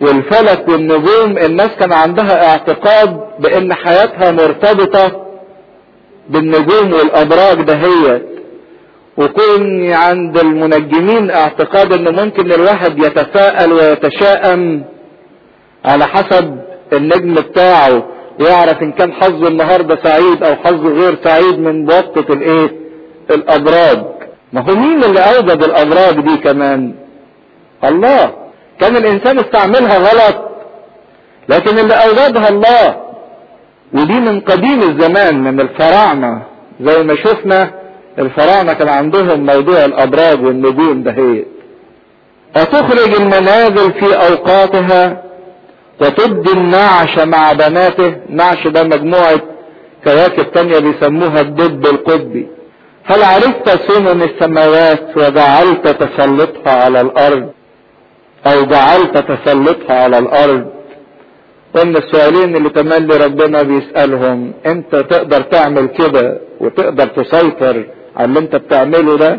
والفلك والنجوم، الناس كان عندها اعتقاد بان حياتها مرتبطة بالنجوم والابراج دهيت. وكون عند المنجمين اعتقاد ان ممكن الواحد يتفائل ويتشائم على حسب النجم بتاعه، ويعرف ان كان حظه النهارده سعيد او حظه غير سعيد من بواسطة الايه؟ الابراج. ما هو مين اللي اوجد الابراج دي كمان؟ الله. كان الانسان استعملها غلط، لكن اللي اوجدها الله. ودي من قديم الزمان، من الفراعنة. زي ما شفنا الفراعنة كان عندهم موضوع الابراج والنجوم دهيت. وتخرج المنازل في اوقاتها وتبدي النعش مع بناته. نعش ده مجموعة كواكب تانية بيسموها الدب القطبي. هل عرفت سنن السماوات وجعلت تسلطها على الارض، او جعلت تسلطها على الارض؟ قلنا السؤالين اللي تملي ربنا بيسألهم، انت تقدر تعمل كده وتقدر تسيطر على اللي انت بتعمله ده؟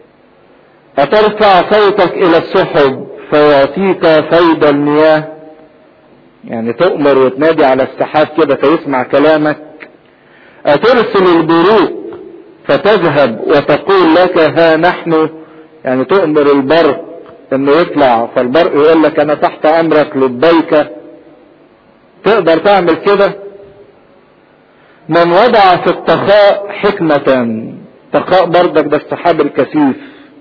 أترفع صوتك الى السحب فيعطيك فيض المياه؟ يعني تؤمر وتنادي على السحاب كده فيسمع كلامك. أترسل البروق فتذهب وتقول لك ها نحن؟ يعني تؤمر البرق انه يطلع فالبرق يقول لك انا تحت امرك لبيك. تقدر تعمل كده؟ من وضع في التخاء حكمة، تخاء بردك ده السحاب الكثيف،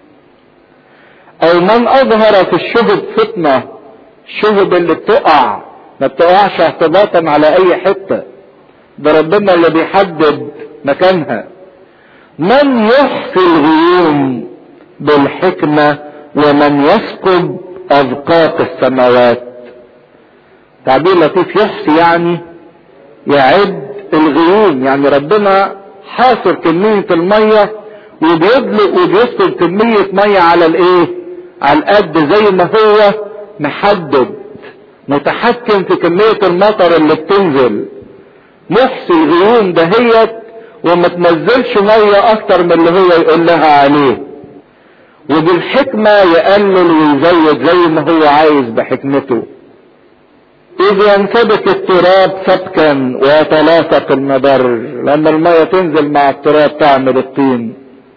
او من اظهر في الشهب فطنة، الشهب اللي بتقع ما بتقعش اعتباطا على اي حتة، ده ربنا اللي بيحدد مكانها. من يحصي الغيوم بالحكمة ومن يسكب اذقاق السماوات. تعبير لطيف، يحصي يعني يعد الغيوم، يعني ربنا حاصر كمية المية وبيدلق وبيسكب كمية مية على الايه؟ على القد زي ما هو محدد، متحكم في كمية المطر اللي بتنزل. يحصي الغيوم دهيت وما تنزلش مية اكتر من اللي هو يقول لها عليه. وبالحكمة يقلل ويزود زي ما هو عايز بحكمته. إذ ينسبك التراب سبكا ويتلاصق المبر، لما المية تنزل مع التراب تعمل الطين.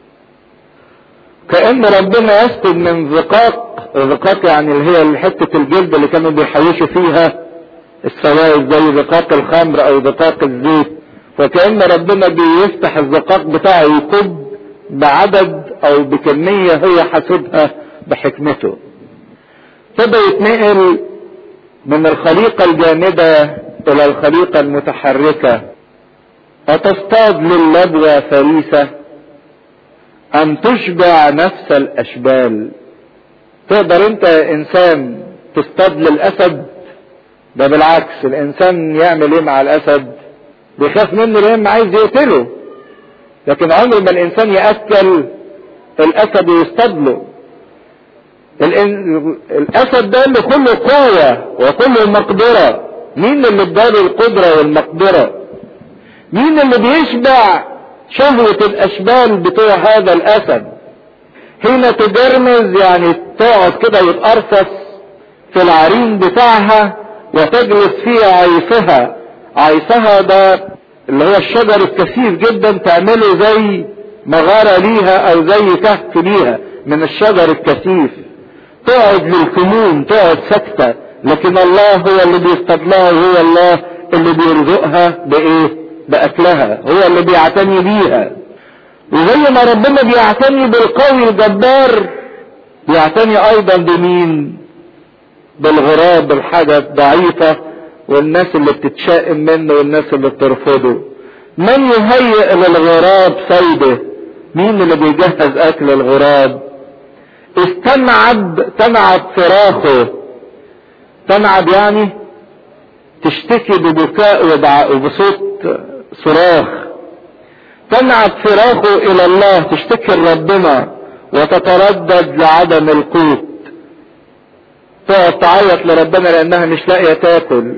كأن ربنا يسكب من زقاق يعني اللي هي حتة الجلد اللي كانوا بيحوشوا فيها السوائل زي زقاق الخمر او زقاق الزيت، وكأن ربنا بيفتح الزقاق بتاعه يكب بعدد او بكمية هو حاسبها بحكمته. فده يتنقل من الخليقة الجامدة الى الخليقة المتحركة. أتصطاد للبوة فريسة ام تشبع نفس الاشبال؟ تقدر انت انسان تصطاد للاسد؟ ده بالعكس، الانسان يعمل ايه مع الاسد؟ بيخاف منه لان عايز يقتله، لكن عمر ما الانسان يأكل الاسد ويصطاد له. الاسد ده اللي كله قوة وكله مقدرة. مين اللي اداله القدرة والمقدرة؟ مين اللي بيشبع شهوة الاشبال بتوع هذا الاسد؟ حين تجرمز يعني تقعد كده يتقرصص في العرين بتاعها وتجلس فيه عيسها. عيسها ده اللي هو الشجر الكثيف جدا، تعمله زي مغارة ليها او زي كهف ليها من الشجر الكثيف. تقعد للكمون، تقعد سكتة، لكن الله هو اللي بيصطاد لها، وهو الله اللي بيرزقها بايه؟ باكلها، هو اللي بيعتني بيها. وزي ما ربنا بيعتني بالقوي الجبار بيعتني ايضا بمين؟ بالغراب، بالحاجة الضعيفة والناس اللي بتتشائم منه والناس اللي بترفضه. من يهيئ للغراب صيده؟ مين اللي بيجهز اكل الغراب؟ تنعب فراخه. تنعب يعني تشتكي ببكاء وبصوت صراخ. تنعب فراخه الى الله، تشتكي لربنا وتتردد لعدم القوت. تقعد تعيط لربنا لانها مش لاقيه تاكل.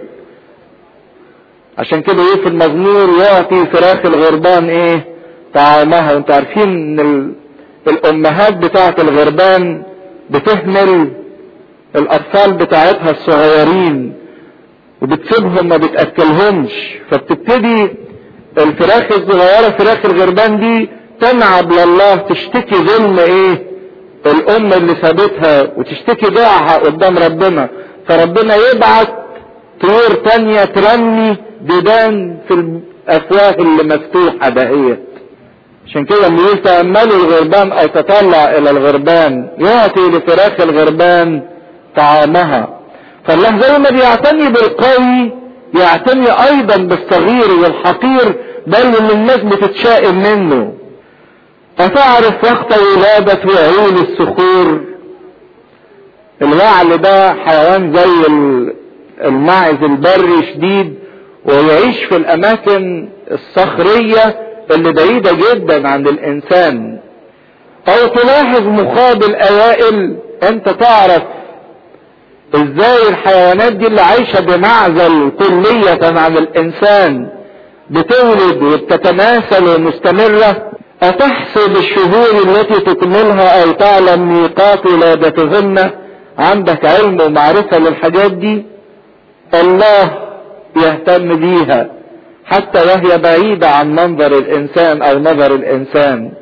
عشان كده ايه في المزمور؟ يعطي فراخ الغربان ايه؟ طعامها. وانتوا عارفين ان الامهات بتاعت الغربان بتهمل الاطفال بتاعتها الصغيرين وبتسيبهم ما بتأكلهمش، فبتبتدي الفراخ الصغيرة فراخ الغربان دي تنعب لله، تشتكي ظلم ايه الام اللي سابتها وتشتكي ضياعها قدام ربنا، فربنا يبعت طيور تانية ترمي ديدان في الافواه اللي مفتوحة دهيت. عشان كده لما يقول تأملوا الغربان او تطلع الى الغربان يعطي لفراخ الغربان طعامها. فالله زي ما بيعتني بالقوي يعتني ايضا بالصغير والحقير، بل اللي الناس بتتشائم منه. أتعرف وقت ولادة وعيون الصخور؟ الوعل ده حيوان زي الماعز البري شديد، ويعيش في الاماكن الصخرية اللي بعيدة جدا عن الانسان. او تلاحظ مخاض الاوائل، انت تعرف ازاي الحيوانات دي اللي عايشة بمعزل كلية عن الانسان بتولد وبتتناسل ومستمرة. أتحسب الشهور التي تكملها أو تعلم ميقات ولادتهن؟ عندك علم ومعرفة للحاجات دي؟ الله يهتم بيها حتى وهي بعيدة عن منظر الإنسان أو نظر الإنسان.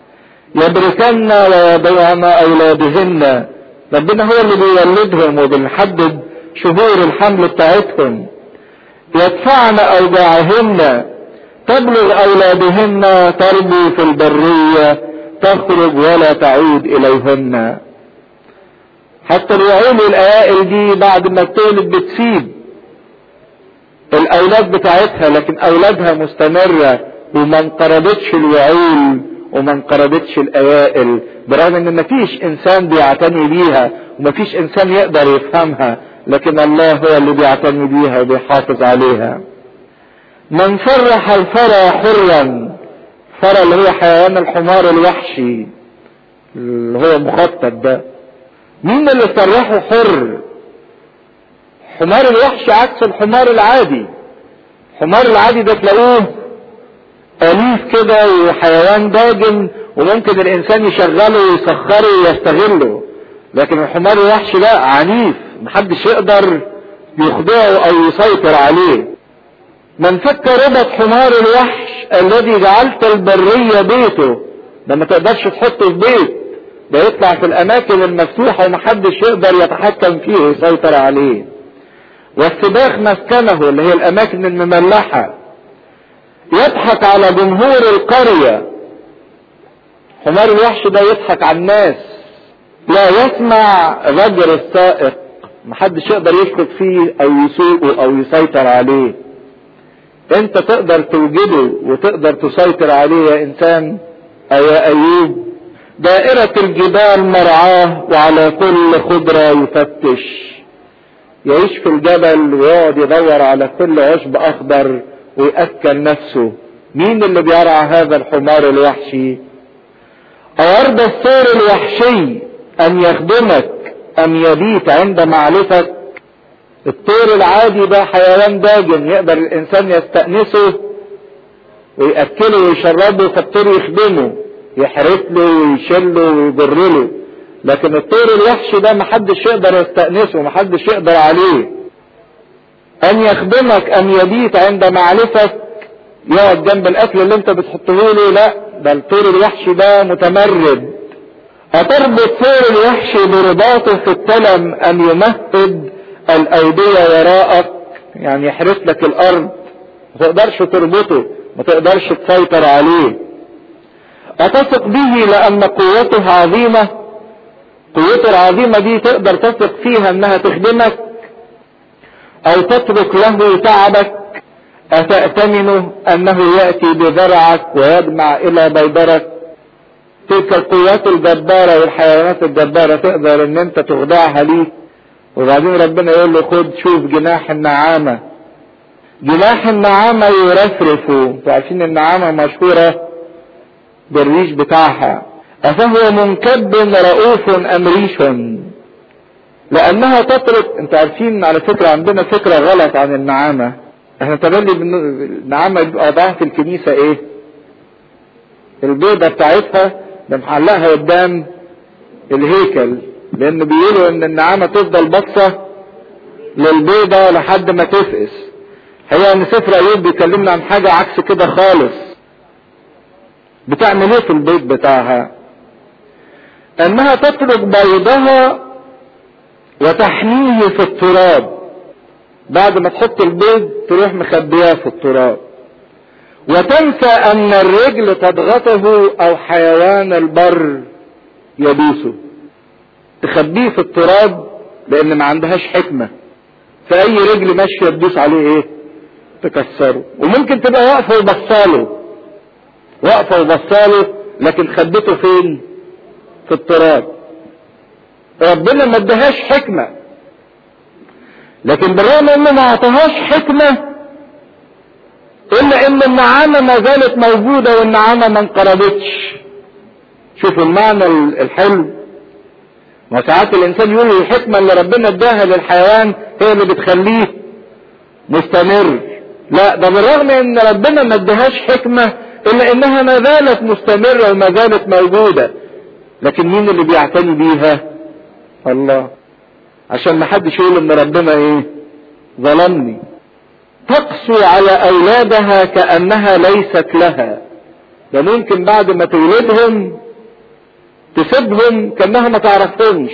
يبركن ويضعن أولادهن، ربنا هو اللي بيولدهم وبنحدد شهور الحمل بتاعتهم. يدفعن أوجاعهن، تبلغ أولادهن تربو في البرية، تخرج ولا تعود إليهن. حتى الوعول الأوائل دي بعد ما بتولد بتسيب الأولاد بتاعتها، لكن أولادها مستمرة وما انقرضتش الوعول وما انقرضتش الأوائل، برغم ان مفيش إنسان بيعتني بيها ومفيش إنسان يقدر يفهمها، لكن الله هو اللي بيعتني بيها وبيحافظ عليها. من فرح الفرى حرا، فرى اللي هو حيوان الحمار الوحشي اللي هو مخطط ده، مين اللي فرحه حر؟ حمار الوحش عكس الحمار العادي. الحمار العادي ده تلاقوه أليف كده وحيوان داجن وممكن الإنسان يشغله ويسخره ويستغله، لكن الحمار الوحش ده عنيف محدش يقدر يخضعه أو يسيطر عليه. من فك ربط حمار الوحش الذي جعلت البرية بيته، ده ما تقدرش تحطه في بيت، ده يطلع في الاماكن المفتوحة ومحدش يقدر يتحكم فيه ويسيطر عليه. والسباخ مسكنه اللي هي الاماكن المملحة. يضحك على جمهور القرية، حمار الوحش ده يضحك على الناس. لا يسمع ضجر السائق، محدش يقدر يشخط فيه او يسوقه او يسيطر عليه. انت تقدر توجده وتقدر تسيطر عليه يا انسان او يا ايوب. دائرة الجبال مرعاه وعلى كل خضرة يفتش، يعيش في الجبل ويقعد يدور على كل عشب اخضر ويأكل نفسه. مين اللي بيرعى هذا الحمار الوحشي؟ أورد الثور الوحشي أن يخدمك أم يبيت عند معرفتك؟ الطير العادي ده حيوان داجن يقدر الإنسان يستأنسه ويأكله ويشربه، فالطير يخدمه يحرس له ويشله ويجرله. لكن الطير الوحشي ده محدش يقدر يستأنسه، محدش يقدر عليه. أن يخدمك أم يبيت عند معرفتك، يقعد جنب الأكل اللي أنت بتحطه له؟ لا، ده الطير الوحشي ده متمرد. أتربط طير الوحشي برباطه في التلم أم يمهد الأودية وراءك؟ يعني يحرس لك الأرض، ما تقدرش تربطه، ما تقدرش تسيطر عليه. أتثق به لأن قوته عظيمة، قوته العظيمة دي تقدر تثق فيها أنها تخدمك أو تترك له تعبك. أتأتمنه أنه يأتي بذرعك ويجمع إلى بيدرك؟ تلك القوات الجبارة والحيوانات الجبارة تقدر ان انت تخضعها ليه؟ وبعدين ربنا يقول له خد شوف جناح النعامة. جناح النعامة يرفرفه، عارفين النعامة مشهورة بالريش بتاعها. أفهو منكب رؤوف أم ريش؟ لأنها تترك. انت عارفين على فكرة عندنا فكرة غلط عن النعامة. احنا تبلي النعامة بيبقى وضعها في الكنيسة ايه؟ البيضة بتاعتها ده محلقها قدام الهيكل لان بيقولوا ان النعامة تفضل باصة للبيضة لحد ما تفقس. هي ان سفر ايوب بيكلمنا عن حاجة عكس كده خالص. بتعمل ايه في البيض بتاعها؟ انها تترك بيضها وتحميه في التراب، بعد ما تحط البيض تروح مخبياه في التراب، وتنسى ان الرجل تضغطه او حيوان البر يدوسه. تخبيه في التراب لان ما عندهاش حكمة، فاي رجل ماشية تدوس عليه ايه؟ تكسره. وممكن تبقى واقفة وبصاله لكن خبته فين؟ في التراب. ربنا ما ادهاش حكمة، لكن بالرغم انه ما اعطاهاش حكمة الا ان النعامة ما زالت موجودة والنعامة ما انقرضتش. شوفوا المعنى الحلو. وساعات الانسان يقول الحكمة اللي ربنا اداها للحيوان هي اللي بتخليه مستمر. لا، ده بالرغم ان ربنا ما ادهاش حكمة الا انها ما زالت مستمرة وما زالت موجودة. لكن مين اللي بيعتني بيها؟ الله. عشان ما حدش يقول ان ربنا ايه؟ ظلمني. تقسو على اولادها كأنها ليست لها. ده ممكن بعد ما تولدهم تسيبهم كأنها ما تعرفهمش.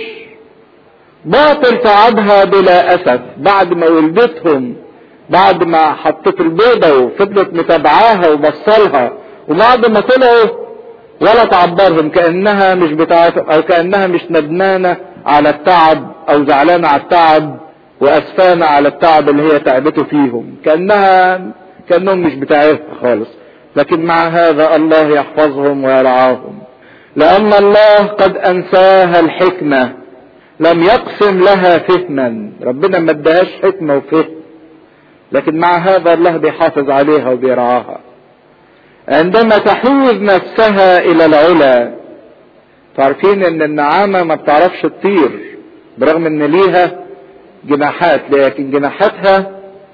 باطل تعبها بلا اسف. بعد ما ولدتهم، بعد ما حطت البيضة وفضلت متابعاها وبصلها، وبعد ما طلعوا ولا تعبرهم، كأنها مش بتاعتهم، او كأنها مش ندمانة على التعب او زعلانة على التعب واسفانة على التعب اللي هي تعبته فيهم، كأنهم مش بتاعتها خالص. لكن مع هذا الله يحفظهم ويرعاهم، لان الله قد انساها الحكمة، لم يقسم لها فهما. ربنا ما ادهاش حكمة وفهم، لكن مع هذا الله بيحافظ عليها وبيرعاها. عندما تحوز نفسها الى العلا. تعرفين ان النعامة ما بتعرفش تطير برغم ان ليها جناحات، لكن جناحاتها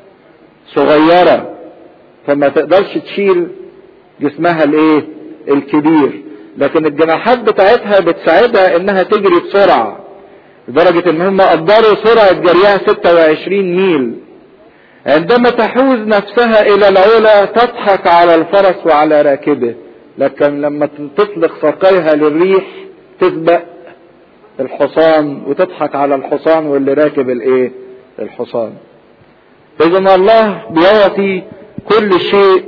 صغيرة فما تقدرش تشيل جسمها الايه؟ الكبير. لكن الجناحات بتاعتها بتساعدها انها تجري بسرعة، لدرجة ان هم قدروا سرعة جريها 26 ميل. عندما تحوز نفسها الى العلا تضحك على الفرس وعلى راكبه، لكن لما تطلق ساقيها للريح تسبق الحصان وتضحك على الحصان واللي راكب الايه؟ الحصان. اذا الله بيعطي كل شيء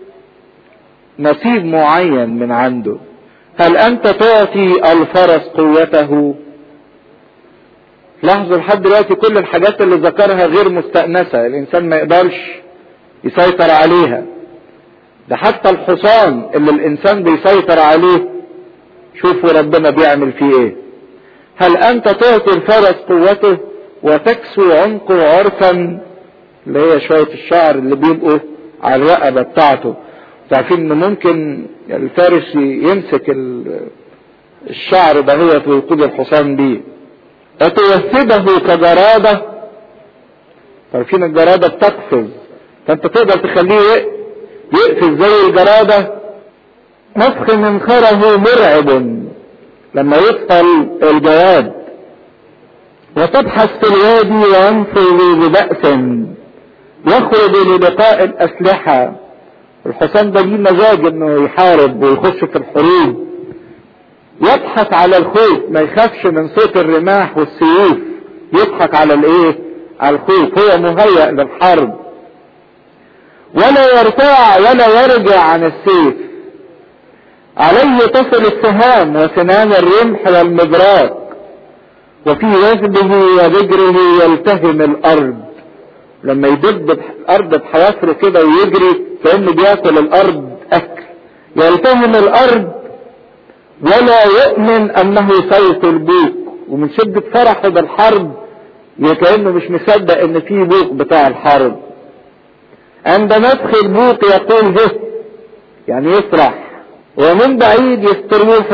نصيب معين من عنده. هل انت تعطي الفرس قوته؟ لاحظوا لحد دلوقتي كل الحاجات اللي ذكرها غير مستأنسة، الانسان ما يقدرش يسيطر عليها. ده حتى الحصان اللي الانسان بيسيطر عليه شوفوا ربنا بيعمل فيه ايه. هل انت تعطي الفرس قوته وتكسو عنقه عرفا، اللي هي شوية الشعر اللي بيبقوا على الرقبة بتاعته. تعرفين ان ممكن الفارس يمسك الشعر ده هو ويقود الحصان بيه. وتوثبه كجرادة. تعرفين الجرادة بتقفز، فانت تقدر تخليه يقفز زي الجرادة. نفخ منخره مرعب لما يدخل الجواد. وتبحث في الوادي وينفذ ببأس، يخرج للقاء الأسلحة. الحصان ده ليه مزاج انه يحارب ويخش في الحروب. يضحك على الخوف، ما يخافش من صوت الرماح والسيوف، يضحك على الايه؟ على الخوف. هو مهيأ للحرب. ولا يرتاع ولا يرجع عن السيف. عليه تصل السهام وسنان الرمح والمبراق، وفي وثبه وبجره يلتهم الارض. لما يدب الارض بحوافره كده ويجري كأنه بياكل الارض اكل. يلتهم الارض ولا يؤمن انه صوت البوق، ومن شدة فرحه بالحرب كأنه مش مصدق ان في بوق بتاع الحرب. عند مدخل البوق يقول به، يعني يفرح. ومن بعيد يستريح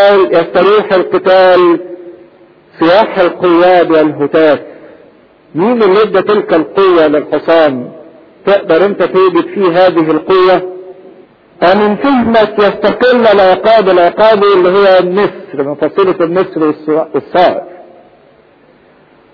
القتال صياح القياد والهتاف. مين اللي ادى تلك القوة للحصان؟ تقدر انت توجد فيه هذه القوة؟ ومن فهمك يستقل العقاب. العقاب اللي هو النسر، من فصيلة النسر والصائر.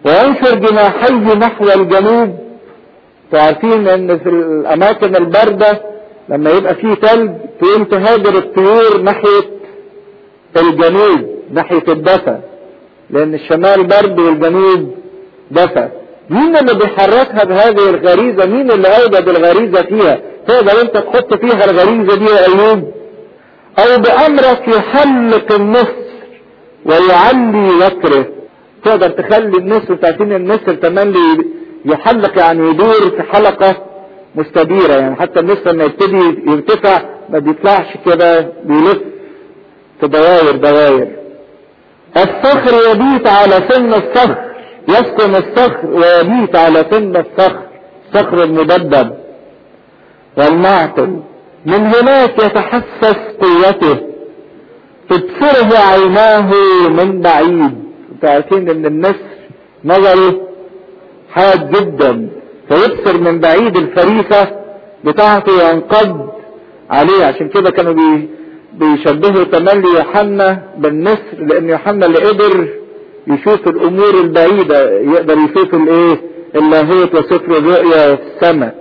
وينشر جناحيه نحو الجنوب. تعرفين ان في الاماكن الباردة لما يبقى فيه ثلج تقوم تهاجر الطيور ناحية الجنوب، ناحية الدفا، لان الشمال برد والجنوب دفا. مين اللي بيحركها بهذه الغريزة؟ مين اللي اوجد الغريزة فيها؟ تقدر انت تحط فيها الغريزة دي يا ايوب؟ او بامرك يحلق النسر ويعلي وكره. تقدر تخلي النسر، تعرفين النسر تملي يحلق يعني يدور في حلقة مستديرة، يعني حتى النسر لما يبتدي يرتفع ما بيطلعش كده، بيلف في دواير. الصخر يبيت على سن الصخر، يسكن الصخر ويبيت على سن الصخر، الصخر المدبب والمعطل. من هناك يتحسس قوته، تبصره عيناه من بعيد. تعرفين ان النسر نظره حاد جدا، فيبصر من بعيد الفريسة بتاعته ينقض عليه. عشان كده كانوا بيشبهوا تملي يوحنا بالنسر، لان يوحنا اللي قدر يشوف الامور البعيدة، يقدر يشوف الايه، اللاهوت وسفر الرؤيا في السماء.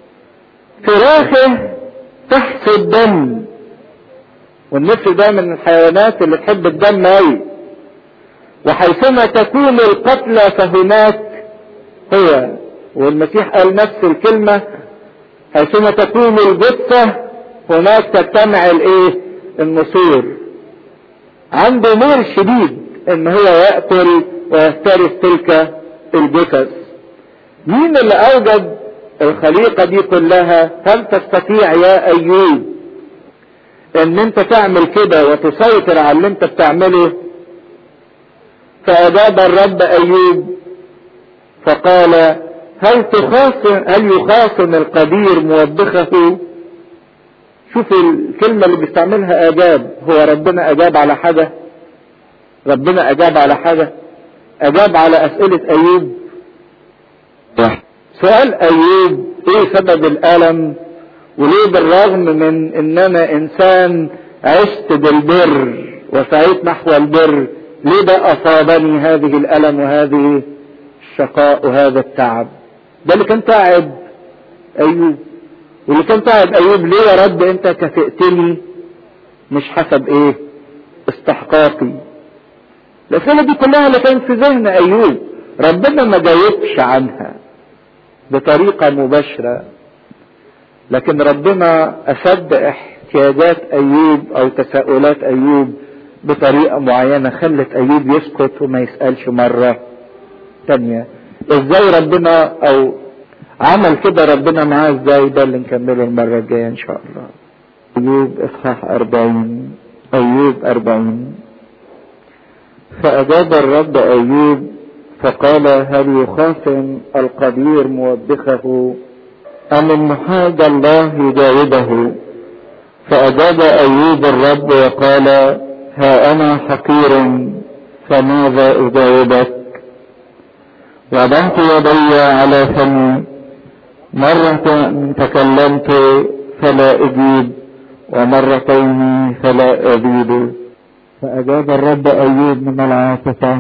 فراخه تحت الدم، والنسر ده من الحيوانات اللي تحب الدم اوي. وحيثما تكون القتلى فهناك هو، والمسيح قال نفس الكلمة، حيثما تكون الجثة هناك تجتمع الايه، النسور. عنده ميل شديد ان هو يأكل ويفترس تلك الجثث. مين اللي اوجد الخليقة دي كلها؟ هل تستطيع يا ايوب ان انت تعمل كده وتسيطر على اللي انت بتعمله؟ فاجاب الرب ايوب فقال هل يخاصم القدير موبخه؟ شوف الكلمة اللي بيستعملها اجاب. هو ربنا اجاب على حاجة؟ ربنا اجاب على حاجة؟ اجاب على اسئلة ايوب. سؤال ايوب ايه سبب الالم؟ وليه بالرغم من ان انا انسان عشت بالبر وسعيت نحو البر، ليه ده اصابني هذه الالم وهذه الشقاء وهذا التعب؟ ده اللي كان تعب ايوب. واللي كان تعب ايوب ليه يا رب انت كافئتني مش حسب ايه استحقاقي؟ الاسئله دي كلها اللي كانت في ذهن ايوب، ربنا ما جاوبش عنها بطريقه مباشره، لكن ربنا اسد احتياجات ايوب او تساؤلات ايوب بطريقه معينه خلت ايوب يسكت وما يسالش مره تانية. ازاي ربنا او عمل كده ربنا معاه ازاي؟ ده اللي نكمله المره الجايه ان شاء الله. ايوب اصحاح 40. ايوب 40. فاجاب الرب ايوب فقال هل يخاصم القدير موبخه ام المحاج الله يجاوبه؟ فاجاب ايوب الرب وقال ها انا حقير فماذا اجاوبك؟ وضعت يدي على فمي، مرة تكلمت فلا اجيب ومرتين فلا ازيد. فاجاب الرب ايوب من العاصفة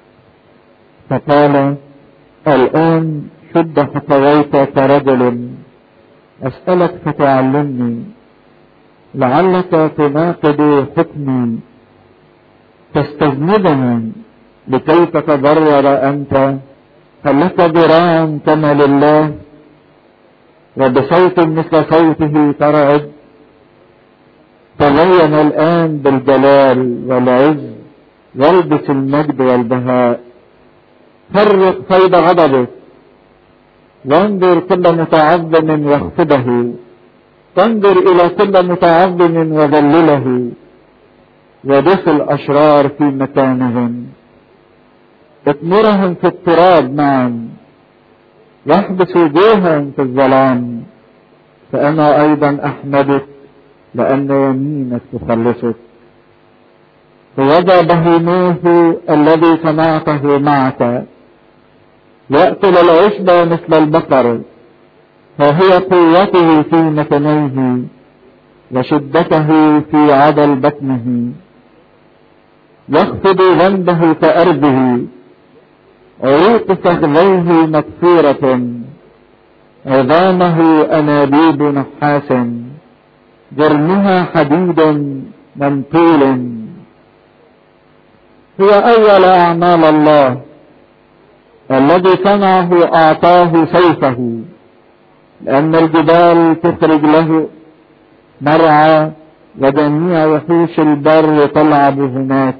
فقال الان شد حقويت كرجل، اسألك فتعلمني، لعلك تناقض حكمي تستذنبني لكي تتضرر انت. هل لك ذراع كما لله وبصوت مثل صوته ترعد؟ تزين الان بالجلال والعز والبس المجد والبهاء، فرق فيض غضبك وانظر كل متعظم واخفضه، تنظر الى كل متعظم وذلله ودس الاشرار في مكانهم، اطمرهم في التراب معا واحبس وجوههم في الظلام. فانا ايضا احمدك لان يمينك تخلصك. ووضع بهيموه الذي صنعته معك، يأكل العشب مثل البقر، فهي قوته في مكنيه وشدته في عضل بطنه. يخفض ذنبه كأرضه عروق فخذيه مكسورة، عظامه أنابيب نحاس، جرمها حديد منطول. هو أول أعمال الله، الذي صنعه أعطاه سيفه، لأن الجبال تخرج له مرعى، وجميع وحوش البر تلعب هناك.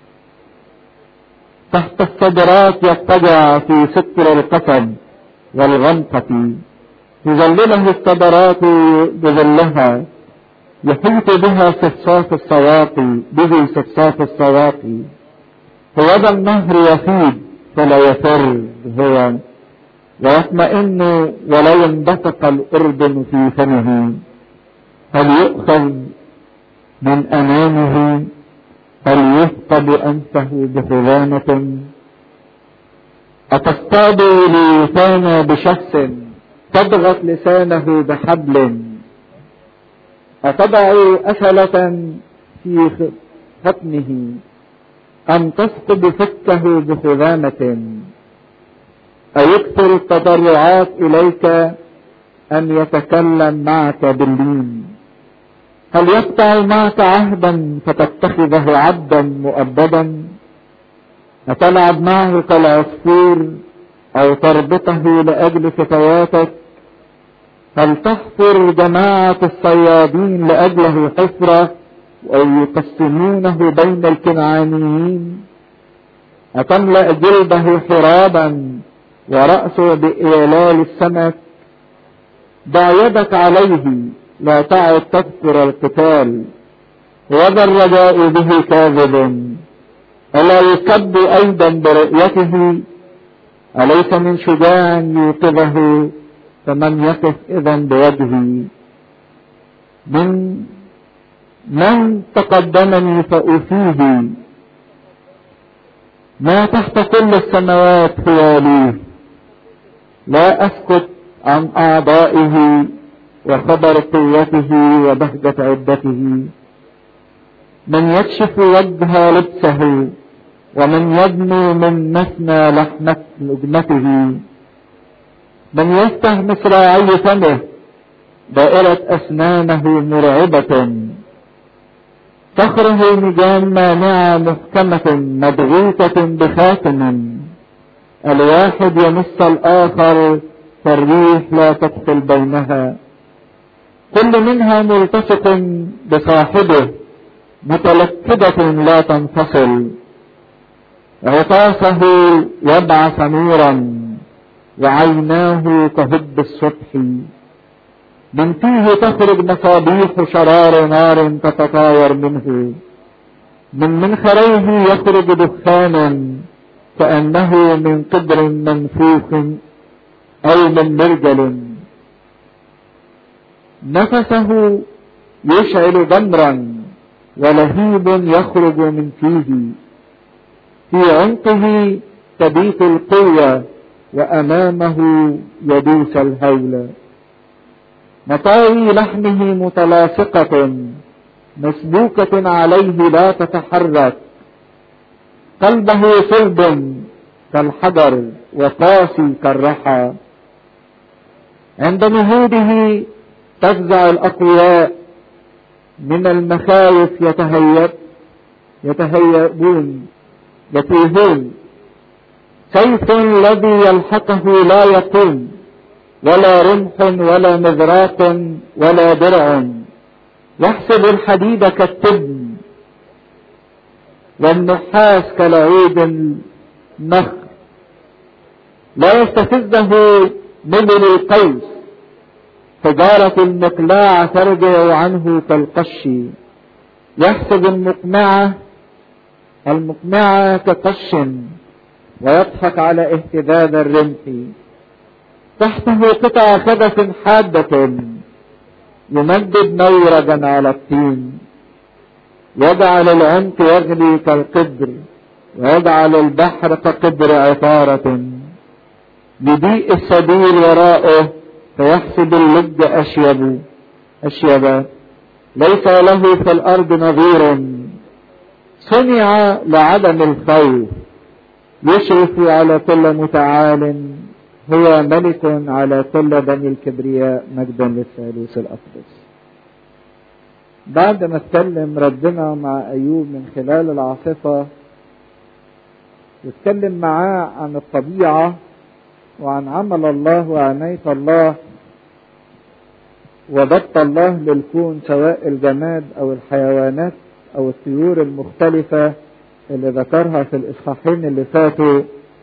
تحت الصدرات يضطجع في ستر القصب والغنقة، تظلله الصدرات بظلها، يحيط بها صفصاف السواقي. هوذا النهر يفيض فلا يفر هو، ويطمئن ولو انبثق الأردن في فمه. هل يؤخذ من أمامه؟ هل يثقب أنفه بخزانة؟ أتصطاد لسان بشخص، تضغط لسانه بحبل، أتضع أسلة في خطنه، أم تثقب فكه بخزامة؟ أيكثر التضرعات إليك أن يتكلم معك باللين؟ هل يقطع معك عهدا فتتخذه عبدا مؤبدا؟ أتلعب معه كالعصفور أو تربطه لأجل فتياتك؟ هل تحفر جماعة الصيادين لأجله حفرة أو يقسمونه بين الكنعانيين؟ أتملأ جلده حرابا ورأسه بإيلال السمك؟ ضع يدك عليه، لا تعد تذكر القتال، وذا الرجاء به كاذب. ألا يكب أيضا برؤيته؟ أليس من شجاع يوقظه؟ فمن يقف إذن بوجهي؟ من تقدمني فأوفيه، ما تحت كل السماوات هو لي. لا أسكت عن أعضائه وخبر قوته وبهجة عدته. من يكشف وجه لبسه، ومن يدنو من مثنى لحمة لجمته. من يفتح مصراعي فمه، دائرة أسنانه مرعبة. فخره نجام مانعة محكمة مضغوطة بخاتم، الواحد يمس الآخر فالريح لا تدخل بينها. كل منها ملتصق بصاحبه، متلكدة لا تنفصل. عطاسه يبعث نورا، وعيناه كهب الصبح. من فيه تخرج مصابيح شرار نار تتطاير منه. من منخريه يخرج دخانا كأنه من قدر منفوخ أو من مرجل. نفسه يشعل جمرا، ولهيب يخرج من فيه. في عنقه تبيت القوة، وأمامه يدوس الهول. مطاوي لحمه متلاصقة، مسبوكة عليه لا تتحرك. قلبه صلب كالحجر، وقاسي كالرحى. عند نهوضه تفزع الأقوياء، من المخاوف يتهيئون. سيف الذي يلحقه لا يقوم، ولا رمح ولا مذراق ولا درع. يحسب الحديد كالتبن، والنحاس كالعود النخر. لا يستفزه نبل القوس، حجارة المقلاع ترجع عنه كالقش. يحسب المقمعة كقش، ويضحك على اهتداد الرمح. تحته قطع خبث حادة، يمدد موردا على الطين. يجعل العمق يغلي كالقدر، ويجعل البحر كقدر عطارة. يضيء السبيل وراءه، فيحسب اللج أشيبا. ليس له في الأرض نظير. صنع لعدم الخوف، يشرف على كل متعال، هو ملك على كل بني الكبرياء، مجدا للثالوث الأقدس. بعد ما اتكلم ربنا مع أيوب من خلال العاصفة، يتكلم معاه عن الطبيعة وعن عمل الله وعناية الله وضبط الله للكون، سواء الجماد أو الحيوانات أو الطيور المختلفة اللي ذكرها في الإصحاحين اللي فاتوا.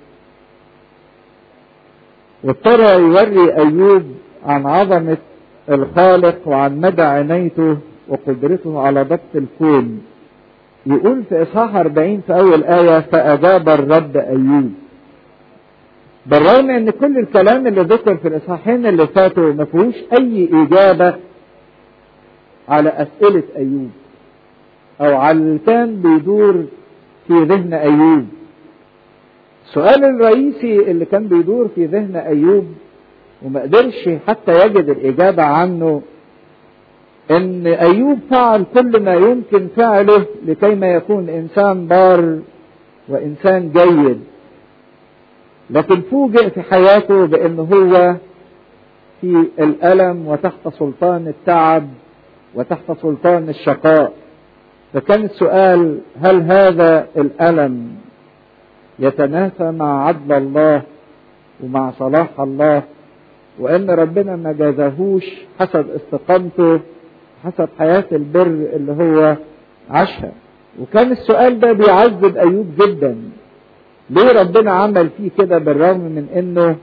وابتدى يوري أيوب عن عظمة الخالق وعن مدى عنايته وقدرته على ضبط الكون. يقول في إصحاح 40 في أول آية: فأجاب الرب أيوب. بالرغم ان كل الكلام اللي ذكر في الإصحاحين اللي فاتوا ما فيهوش أي إجابة على أسئلة أيوب أو على اللي كان بيدور في ذهن أيوب. السؤال الرئيسي اللي كان بيدور في ذهن أيوب وما قدرش حتى يجد الإجابة عنه، ان أيوب فعل كل ما يمكن فعله لكي ما يكون إنسان بار وإنسان جيد، لكن فوجئ في حياته بأنه هو في الألم وتحت سلطان التعب وتحت سلطان الشقاء. فكان السؤال: هل هذا الألم يتنافى مع عدل الله ومع صلاح الله، وأن ربنا ما جازهوش حسب استقامته حسب حياة البر اللي هو عاشها؟ وكان السؤال ده بيعذب أيوب جدا. ليه ربنا عمل فيه كده بالرغم من انه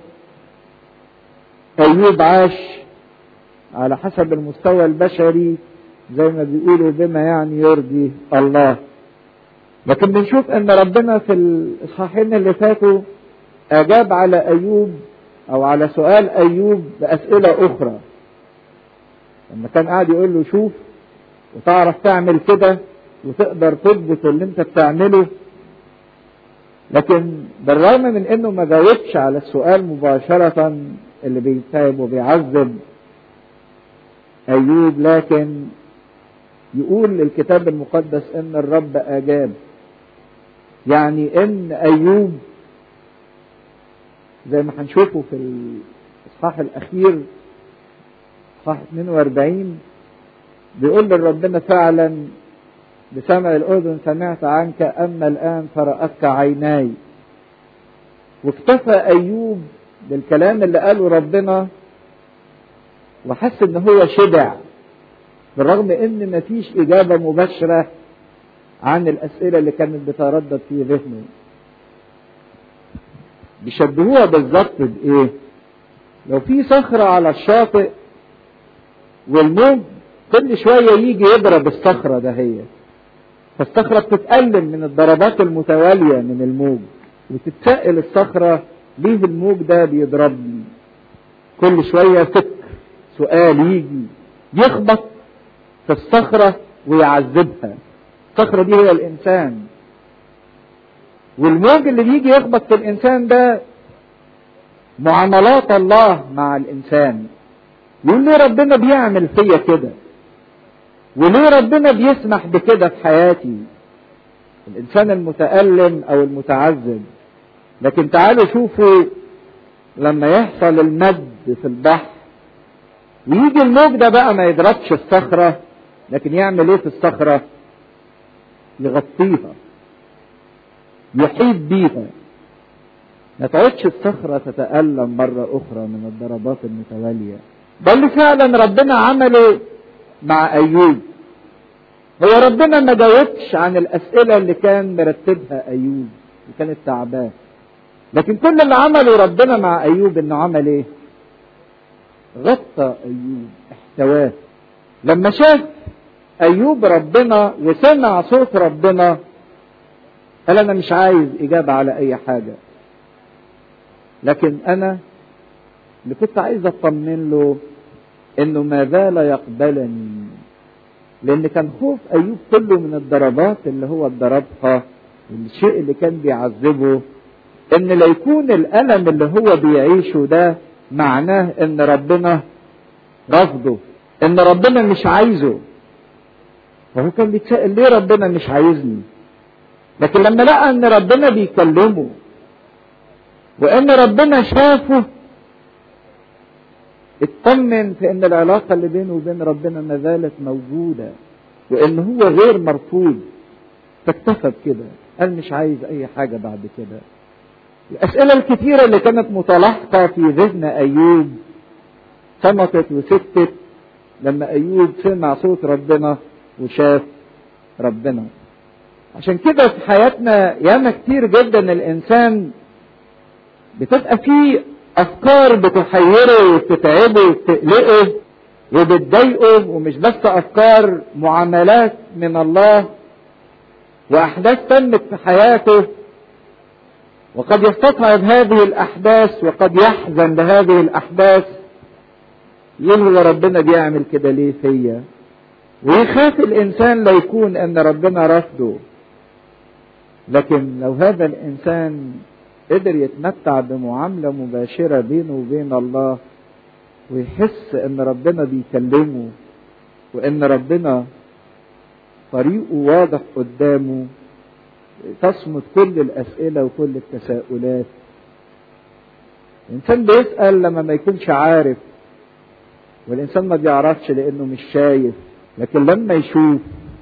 أيوب عاش على حسب المستوى البشري زي ما بيقولوا بما يعني يرضي الله؟ لكن بنشوف ان ربنا في الإصحاحين اللي فاتوا أجاب على أيوب أو على سؤال أيوب بأسئلة أخرى. لما كان قاعد يقول له: شوف وتعرف تعمل كده وتقدر تضبط اللي انت بتعمله، لكن بالرغم من انه ما جاوبش على السؤال مباشرة اللي بيتعب وبيعذب أيوب، لكن يقول الكتاب المقدس ان الرب أجاب. يعني ان أيوب زي ما هنشوفه في الإصحاح الأخير إصحاح 42 بيقول لربنا: فعلا بسمع الأذن سمعت عنك، أما الآن فرأتك عيناي. واكتفى أيوب بالكلام اللي قاله ربنا وحس ان هو شبع، بالرغم ان مفيش إجابة مباشرة عن الأسئلة اللي كانت بتردد في ذهنه. بيشبهوها بالظبط بإيه؟ لو في صخرة على الشاطئ والموج كل شوية يجي يضرب الصخرة دهية، فالصخرة بتتألم من الضربات المتوالية من الموج، وتتسأل الصخرة: ليه الموج ده بيضربني؟ كل شوية فكر سؤال يجي يخبط في الصخرة ويعذبها. الصخرة دي هي الإنسان، والموج اللي بيجي يخبط في الإنسان ده معاملات الله مع الإنسان. يقول لي ربنا بيعمل فيا كده، وليه ربنا بيسمح بكده في حياتي؟ الإنسان المتألم أو المتعذب. لكن تعالوا شوفوا لما يحصل المد في البحر ويجي الموج ده بقى ما يضربش الصخرة، لكن يعمل ايه في الصخرة؟ يغطيها، يحيط بيها، ما تعودش الصخرة تتألم مرة أخرى من الضربات المتوالية. ده اللي فعلا ربنا عمله مع أيوب. هو ربنا ما جاوبش عن الأسئلة اللي كان مرتبها أيوب وكانت تعباه، لكن كل اللي عمله ربنا مع أيوب إنه عمل إيه؟ غطى أيوب، احتواه. لما شاف أيوب ربنا وسمع صوت ربنا قال: أنا مش عايز إجابة على أي حاجة، لكن أنا اللي كنت عايز أطمن له إنه ما زال يقبلني. لأن كان خوف أيوب كله من الضربات اللي هو ضربها، الشيء اللي كان بيعذبه، إن لا يكون الألم اللي هو بيعيشه ده معناه إن ربنا رفضه، إن ربنا مش عايزه. وهو كان بيتسأل: ليه ربنا مش عايزني؟ لكن لما لقى إن ربنا بيكلمه وان ربنا شافه اطمن في ان العلاقة اللي بينه وبين ربنا ما زالت موجودة وان هو غير مرفوض، فاكتفى بكده، قال مش عايز اي حاجة بعد كده. الاسئلة الكتيرة اللي كانت متلاحقة في ذهن ايوب صمتت وسكتت لما ايوب سمع صوت ربنا وشاف ربنا. عشان كده في حياتنا ياما كتير جدا الانسان بتبقى فيه افكار بتحيره وبتتعبه وبتقلقه وبتضايقه، ومش بس افكار، معاملات من الله واحداث تمت في حياته، وقد يستصعب هذه الاحداث وقد يحزن لهذه الاحداث، يقول هو ربنا بيعمل كده ليه فيا؟ ويخاف الانسان لو يكون ان ربنا رفضه. لكن لو هذا الانسان قدر يتمتع بمعاملة مباشرة بينه وبين الله، ويحس ان ربنا بيكلمه وان ربنا طريقه واضح قدامه، تصمت كل الاسئلة وكل التساؤلات. الانسان بيسأل لما ما يكونش عارف، والانسان ما بيعرفش لانه مش شايف، لكن لما يشوف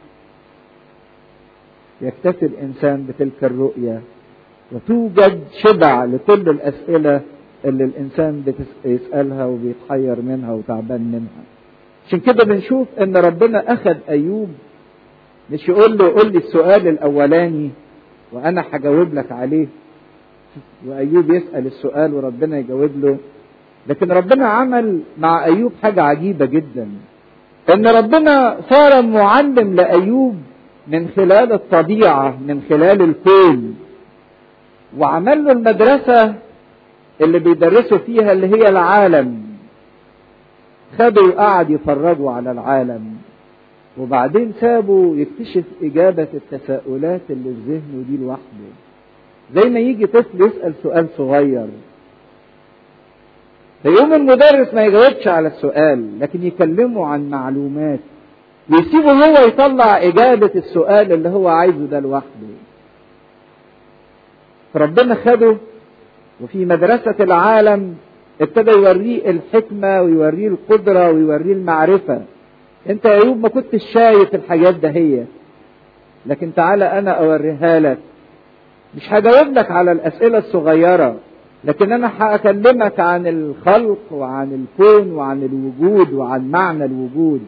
يكتفي الانسان بتلك الرؤية، وتوجد شبع لكل الاسئلة اللي الانسان بيسألها وبيتحير منها وتعبان منها. عشان كده بنشوف ان ربنا اخذ ايوب، مش يقول له قول لي السؤال الاولاني وانا هجاوب لك عليه، وايوب يسأل السؤال وربنا يجاوب له. لكن ربنا عمل مع ايوب حاجة عجيبة جدا، ان ربنا صار معلم لايوب من خلال الطبيعة، من خلال الكون، وعمل له المدرسة اللي بيدرسوا فيها اللي هي العالم. خدوا وقعد يفرجوا على العالم، وبعدين سابوا يكتشف إجابة التساؤلات اللي في ذهنه دي لوحده. زي ما يجي طفل يسأل سؤال صغير، فيقوم المدرس ما يجاوبش على السؤال، لكن يكلمه عن معلومات، ويسيبه هو يطلع إجابة السؤال اللي هو عايزه ده لوحده. فربنا خده وفي مدرسة العالم ابتدى يوريه الحكمة ويوريه القدرة ويوريه المعرفة. انت يا ايوب ما كنتش شايف الحاجات ده هي، لكن تعالى انا اوريها لك. مش هجاوب لك على الاسئلة الصغيرة، لكن انا هكلمك عن الخلق وعن الكون وعن الوجود وعن معنى الوجود.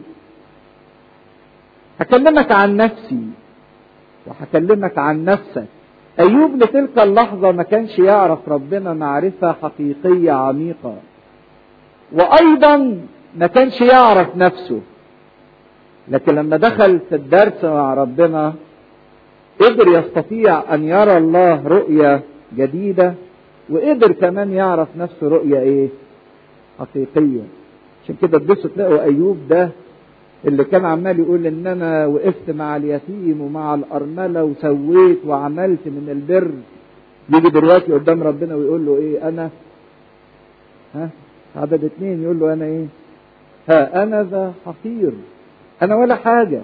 هكلمك عن نفسي وهكلمك عن نفسك. ايوب لتلك اللحظة ما كانش يعرف ربنا معرفة حقيقية عميقة، وايضا ما كانش يعرف نفسه. لكن لما دخل في الدرس مع ربنا قدر يستطيع ان يرى الله رؤية جديدة، وقدر كمان يعرف نفسه رؤية ايه؟ حقيقية. عشان كده تبصوا تلاقوا ايوب ده اللي كان عمال يقول ان انا وقفت مع اليتيم ومع الارملة وسويت وعملت من البر، يجي دلوقتي قدام ربنا ويقول له ايه؟ انا عدد 2 يقول له انا ايه؟ انا ذا حقير، انا ولا حاجة.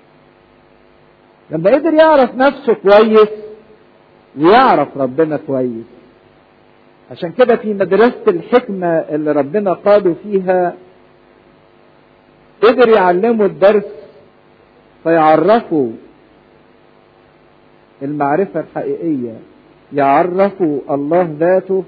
لما قدر يعرف نفسه كويس ويعرف ربنا كويس. عشان كده في مدرسة الحكمة اللي ربنا قاده فيها قدر يعلمه الدرس، فيعرفوا المعرفة الحقيقية، يعرفوا الله ذاته،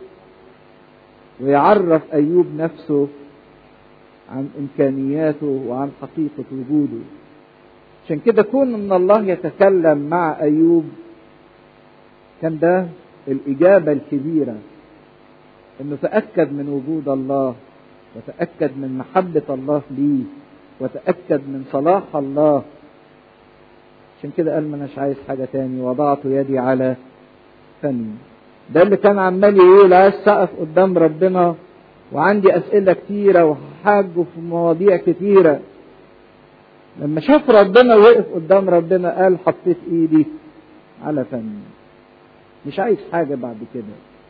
ويعرف أيوب نفسه عن إمكانياته وعن حقيقة وجوده. عشان كده كون ان الله يتكلم مع أيوب كان ده الإجابة الكبيرة، انه تأكد من وجود الله، وتأكد من محبة الله ليه، وتأكد من صلاح الله. عشان كده قال ما أناش عايز حاجة تاني، وضعت يدي على فمي. ده اللي كان عمال يقول عايز سقف قدام ربنا، وعندي أسئلة كتيرة وحاجه في مواضيع كتيرة. لما شاف ربنا وقف قدام ربنا قال حطيت ايدي على فمي، مش عايز حاجة بعد كده،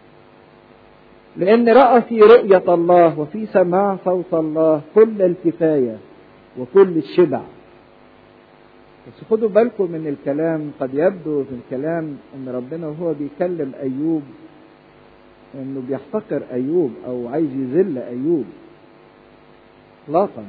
لأن رأى في رؤية الله وفي سماع صوت الله كل الكفاية وكل الشبع. بس خدوا بالكم من الكلام، قد يبدو في الكلام ان ربنا وهو بيكلم ايوب انه بيحتقر ايوب او عايز يذل ايوب اطلاقا.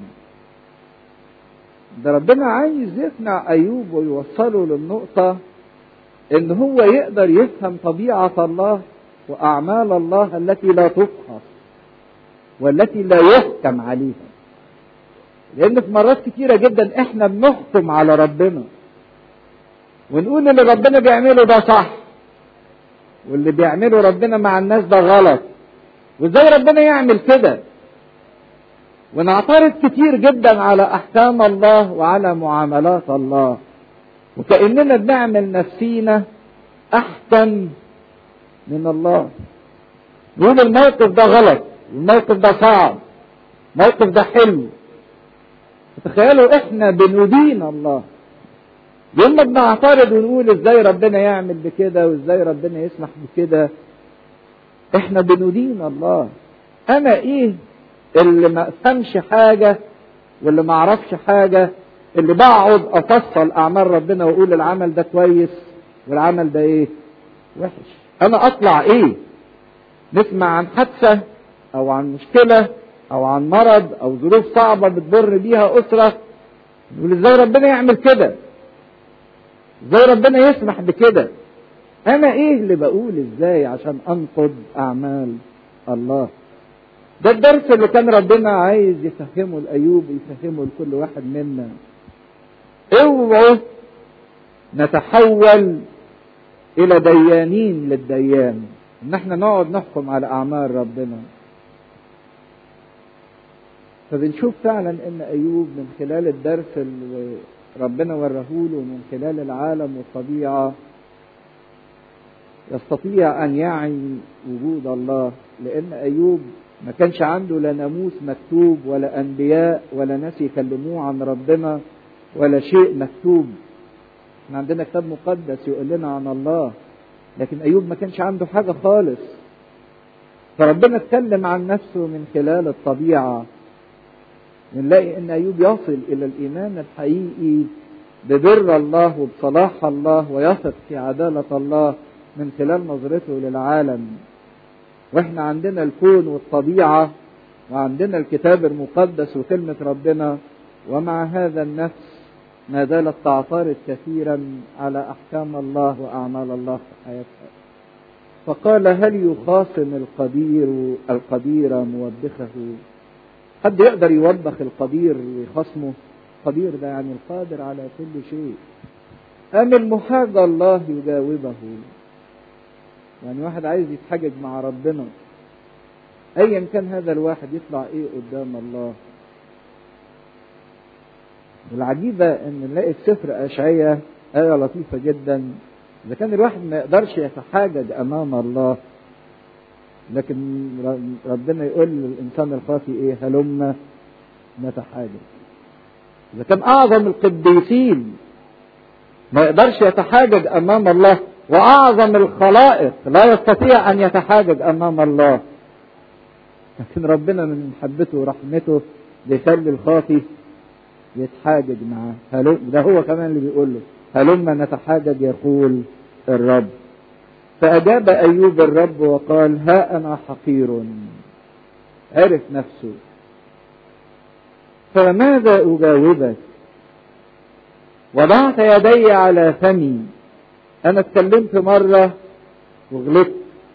ده ربنا عايز يقنع ايوب ويوصله للنقطة ان هو يقدر يفهم طبيعة الله واعمال الله التي لا تفحص والتي لا يحكم عليها. لان في مرات كتيرة جدا احنا بنحكم على ربنا ونقول اللي ربنا بيعمله ده صح واللي بيعمله ربنا مع الناس ده غلط، وازاي ربنا يعمل كده، ونعترض كتير جدا على احكام الله وعلى معاملات الله، وكأننا بنعمل نفسينا احكم من الله. نقول الموقف ده غلط، الموقف ده صعب، الموقف ده حلو. تخيلوا احنا بندين الله يوم ما بنعترض ونقول ازاي ربنا يعمل بكده وازاي ربنا يسمح بكده. احنا بندين الله. انا ايه اللي ما افهمش حاجة واللي ما اعرفش حاجة، اللي بقعد افصل اعمال ربنا واقول العمل ده كويس والعمل ده ايه وحش. انا اطلع ايه؟ نسمع عن حادثة او عن مشكلة او عن مرض او ظروف صعبة بتضر بيها اسرة، نقول ازاي ربنا يعمل كده، ازاي ربنا يسمح بكده. انا ايه اللي بقول ازاي عشان انقض اعمال الله؟ ده الدرس اللي كان ربنا عايز يفهمه لايوب ويفهمه لكل واحد منا. اوعوا نتحول الى ديانين للديان، ان احنا نقعد نحكم على اعمال ربنا. فبنشوف فعلا ان ايوب من خلال الدرس اللي ربنا ورهوله من خلال العالم والطبيعة يستطيع ان يعي وجود الله. لان ايوب ما كانش عنده لا ناموس مكتوب ولا انبياء ولا ناس يكلموه عن ربنا ولا شيء مكتوب. احنا عندنا كتاب مقدس يقول لنا عن الله، لكن ايوب ما كانش عنده حاجة خالص. فربنا اتكلم عن نفسه من خلال الطبيعة. نلاقي ان ايوب يصل الى الايمان الحقيقي ببر الله وبصلاح الله ويثق في عدالة الله من خلال نظرته للعالم. واحنا عندنا الكون والطبيعة وعندنا الكتاب المقدس وكلمة ربنا، ومع هذا النفس ما زالت تعترض كثيرا على احكام الله واعمال الله في حياتها. فقال هل يخاصم القدير موبخه؟ حد يقدر يوبخ القدير ويخصمه؟ القدير ده يعني القادر على كل شيء. أم المحاج الله يجاوبه؟ يعني واحد عايز يتحجج مع ربنا، أيا كان هذا الواحد يطلع إيه قدام الله. والعجيبة إن نلاقي في سفر أشعياء آية لطيفة جدا. إذا كان الواحد ما يقدرش يتحاجج أمام الله، لكن ربنا يقول للإنسان الخاطئ إيه؟ هلم نتحاجج. إذا كان أعظم القديسين ما يقدرش يتحاجج أمام الله، وأعظم الخلائق لا يستطيع أن يتحاجج أمام الله، لكن ربنا من محبته ورحمته بيخلي الخاطئ يتحاجج معاه. ده هو كمان اللي بيقول له هلم نتحاجج يقول الرب. فأجاب أيوب الرب وقال ها أنا حقير. عرف نفسه. فماذا أجاوبك؟ وضعت يدي على فمي. أنا اتكلمت مرة وغلطت.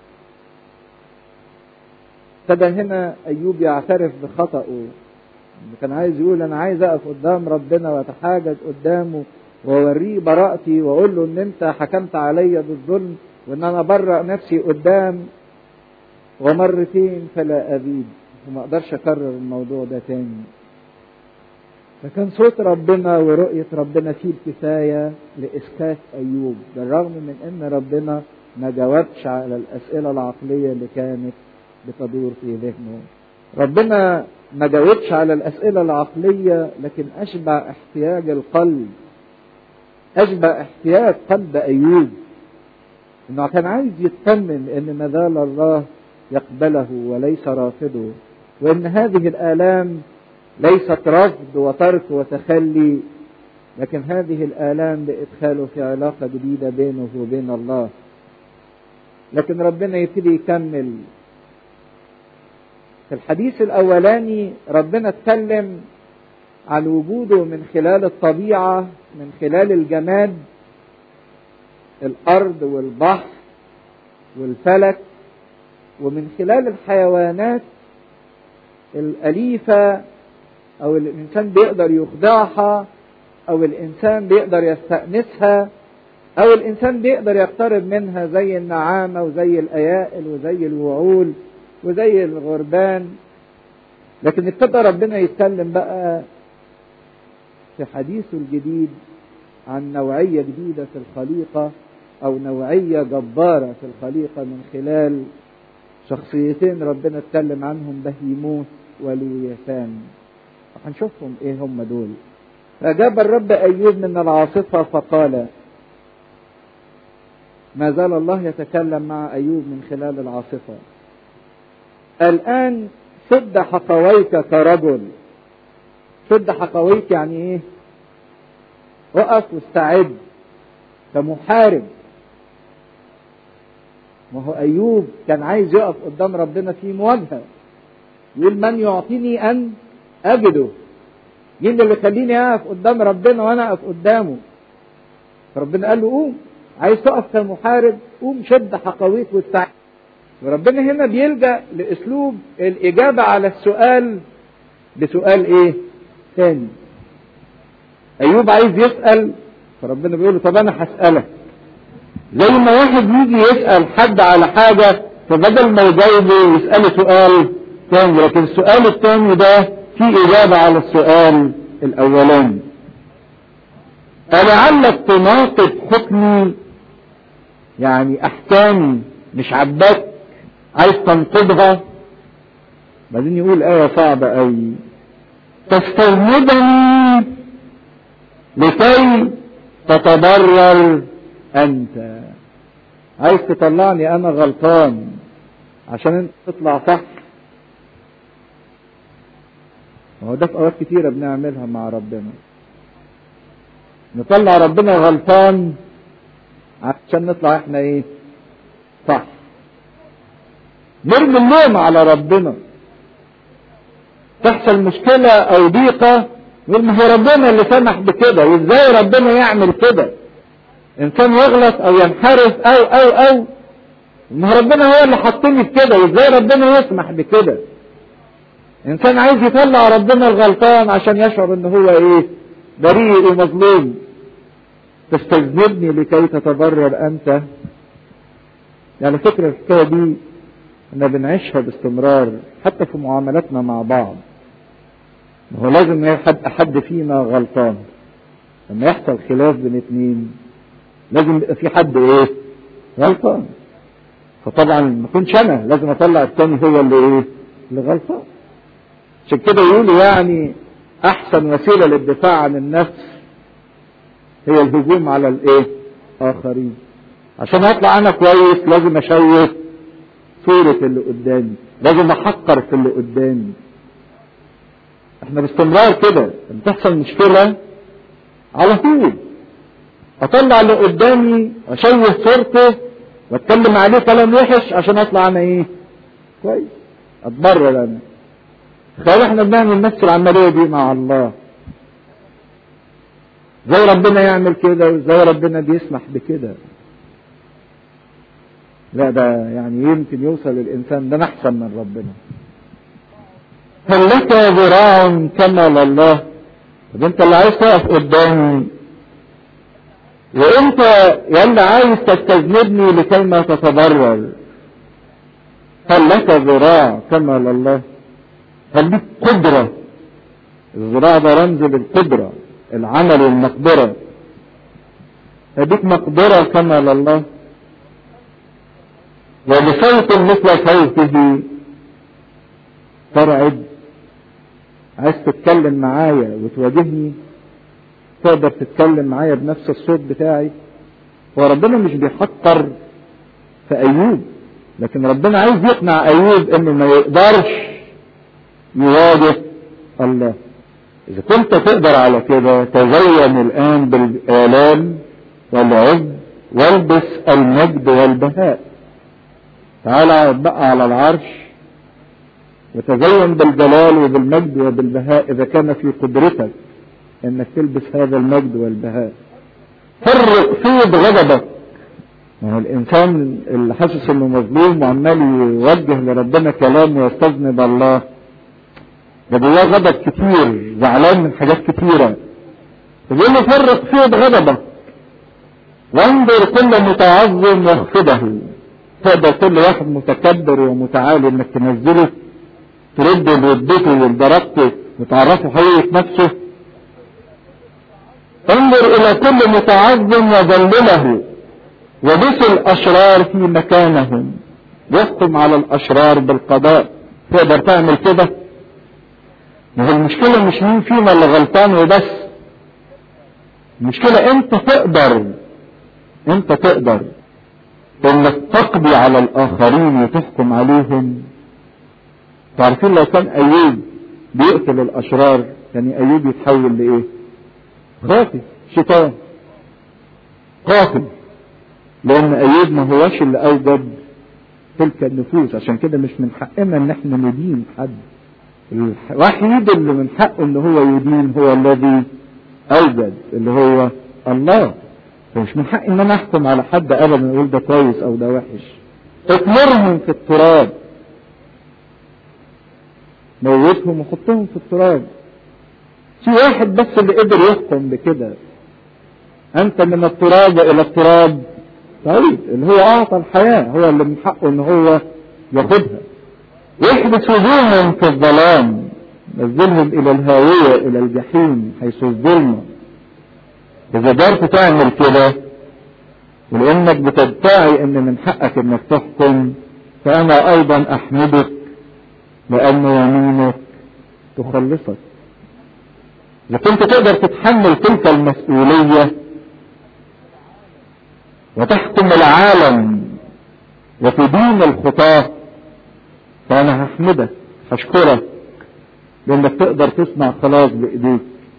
ابتدى هنا أيوب يعترف بخطأه. كان عايز يقول أنا عايز أقف قدام ربنا وأتحاجج قدامه وأوريه براءتي وأقول له إن أنت حكمت عليا بالظلم وإن أنا برأ نفسي قدام ومرتين فلا أزيد، وما أقدرش أكرر الموضوع ده تاني. فكان صوت ربنا ورؤية ربنا فيه الكفاية لإسكات أيوب، بالرغم من أن ربنا ما جاوبش على الأسئلة العقلية اللي كانت بتدور في ذهنه. ربنا ما جاوبش على الأسئلة العقلية، لكن أشبع احتياج القلب، أشبع احتياج قلب أيوب، إنه كان عايز يطمن إن ما زال الله يقبله وليس رافضه، وإن هذه الآلام ليست رفض وترك وتخلي، لكن هذه الآلام لإدخاله في علاقة جديدة بينه وبين الله. لكن ربنا يبتدي يكمل. في الحديث الاولاني ربنا اتكلم عن وجوده من خلال الطبيعة، من خلال الجماد، الارض والبحر والفلك، ومن خلال الحيوانات الأليفة او الانسان بيقدر يخضعها او الانسان بيقدر يستأنسها او الانسان بيقدر يقترب منها، زي النعامة وزي الايائل وزي الوعول وزي الغربان. لكن ابتدى ربنا يتكلم بقى في حديثه الجديد عن نوعية جديدة في الخليقة او نوعية جبارة في الخليقة من خلال شخصيتين ربنا اتكلم عنهم، بهيموث ولويثان. هنشوفهم ايه هم دول. فأجاب الرب أيوب من العاصفة فقال، ما زال الله يتكلم مع أيوب من خلال العاصفة، الآن سد حقويك كرجل. سد حقويك يعني ايه؟ وقف واستعد كمحارب. ما هو أيوب كان عايز يقف قدام ربنا في مواجهة، يقول من يعطيني أن أجده، مين اللي يخليني أقف قدام ربنا وأنا أقف قدامه؟ فربنا قال له قوم، عايز تقف كمحارب قوم شد حقويك واستعد. وربنا هنا بيلجأ لأسلوب الإجابة على السؤال بسؤال إيه؟ تاني. أيوب عايز يسأل، فربنا بيقول له طب أنا هسألك. زي ما واحد يجي يسأل حد على حاجة فبدل ما يجاوبه يسأله سؤال تاني، لكن السؤال التاني ده فيه إجابة على السؤال الأولاني. ألعلك تناقض حكمي، يعني أحكامي مش عباك عايز تنقضها. بعدين يقول آية صعبة أوي، تستوعبني لكي تتضرر أنت. عايز تطلعني أنا غلطان عشان أنت تطلع صح. وهو ده في أوقات كتيرة بنعملها مع ربنا، نطلع ربنا غلطان عشان نطلع احنا ايه؟ صح. نرمي اللوم على ربنا. تحصل مشكلة او ضيقة نقول ما هو ربنا اللي سمح بكده، وازاي ربنا يعمل كده؟ انسان يغلط او ينحرف او ما هو ربنا هو اللي حطني في كده، وازاي ربنا يسمح بكده؟ انسان عايز يطلع ربنا الغلطان عشان يشعر ان هو ايه؟ بريء ومظلوم. تستذنبني لكي تتضرر انت. يعني فكرة الحكاية دي احنا بنعيشها باستمرار حتى في معاملاتنا مع بعض. هو لازم حد فينا غلطان. لما يحصل خلاف بين اتنين لازم يبقى في حد ايه؟ غلطان. فطبعا ما كنتش انا، لازم اطلع التاني هو اللي ايه؟ اللي غلطان. عشان كده يقولوا يعني احسن وسيلة للدفاع عن النفس هي الهجوم على الايه؟ اخرين. عشان اطلع انا كويس لازم اشوه صورة اللي قدامي، لازم احقر في اللي قدامي. احنا باستمرار كده لما تحصل مشكلة على طول اطلع اللي قدامي اشوه صورته واتكلم عليه كلام وحش عشان اطلع انا ايه؟ كويس، اتبرر انا. تخيل احنا بنعمل نفس العملية دي مع الله. زي ربنا يعمل كده وزي ربنا بيسمح بكده؟ لا ده يعني يمكن يوصل الانسان ده احسن من ربنا. هل لك ذراع كما لله؟ طب انت اللي عايز تقف قدامي، وانت يلا عايز تستذنبني لكي ما تتضرر. هل لك ذراع كما لله؟ هل لك قدرة؟ الذراع ده رمز للقدرة، العمل والمقدرة. هديك مقدرة كما لله؟ وبصوت مثل صوته ترعد. عايز تتكلم معايا وتواجهني؟ تقدر تتكلم معايا بنفس الصوت بتاعي؟ هو ربنا مش بيحقر في أيوب، لكن ربنا عايز يقنع أيوب انه ما يقدرش يواجه الله. إذا كنت تقدر على كده تزين الآن بالآلام والعز والبس المجد والبهاء. تعالى اقعد بقى على العرش وتزين بالجلال وبالمجد وبالبهاء اذا كان في قدرتك انك تلبس هذا المجد والبهاء. فرق فيض غضبك. ما هو الانسان اللي حاسس انه مظلوم وعمال يوجه لربنا كلام ويستذنب الله، ده جواه غضب كتير، زعلان من حاجات كتيره. يقول له فرق فيض غضبك وانظر كل متعظم واخفضه. تقدر كل واحد متكبر ومتعالي انك تنزله ترد بردته ولدرجته وتعرفه حقيقة نفسه. انظر الى كل متعظم وذلله وبث الاشرار في مكانهم. يحكم على الاشرار بالقضاء. تقدر تعمل كده؟ ما هو المشكلة مش مين فينا اللي غلطان وبس، المشكلة انت تقدر انك تقضي على الاخرين وتحكم عليهم. تعرفين لو كان ايوب بيقتل الاشرار كان ايوب يتحول لايه؟ قاتل، شيطان قاتل. لان ايوب ما هوش اللي اوجد تلك النفوس. عشان كده مش من حقنا ان احنا ندين حد. الوحيد اللي من حقه ان هو يدين هو الذي اوجد، اللي هو الله. فمش من حق ان انا احكم على حد ابدا اقول ده كويس او ده وحش. اطمرهم في التراب، موتهم وحطهم في التراب. في واحد بس اللي قدر يحكم بكده. انت من التراب الى التراب طيب، اللي هو اعطى الحياة هو اللي من حقه ان هو ياخدها. يحبس وجوههم في الظلام، نزلهم الى الهاوية الى الجحيم حيث الظلمة. اذا قدرت تعمل كده ولانك بتدعي ان من حقك انك تحكم، فانا ايضا احمدك لان يمينك تخلصك. اذا كنت تقدر تتحمل تلك المسؤولية وتحكم العالم وتدين الخطاة، فانا هحمدك هشكرك لانك تقدر تصنع خلاص بايديك.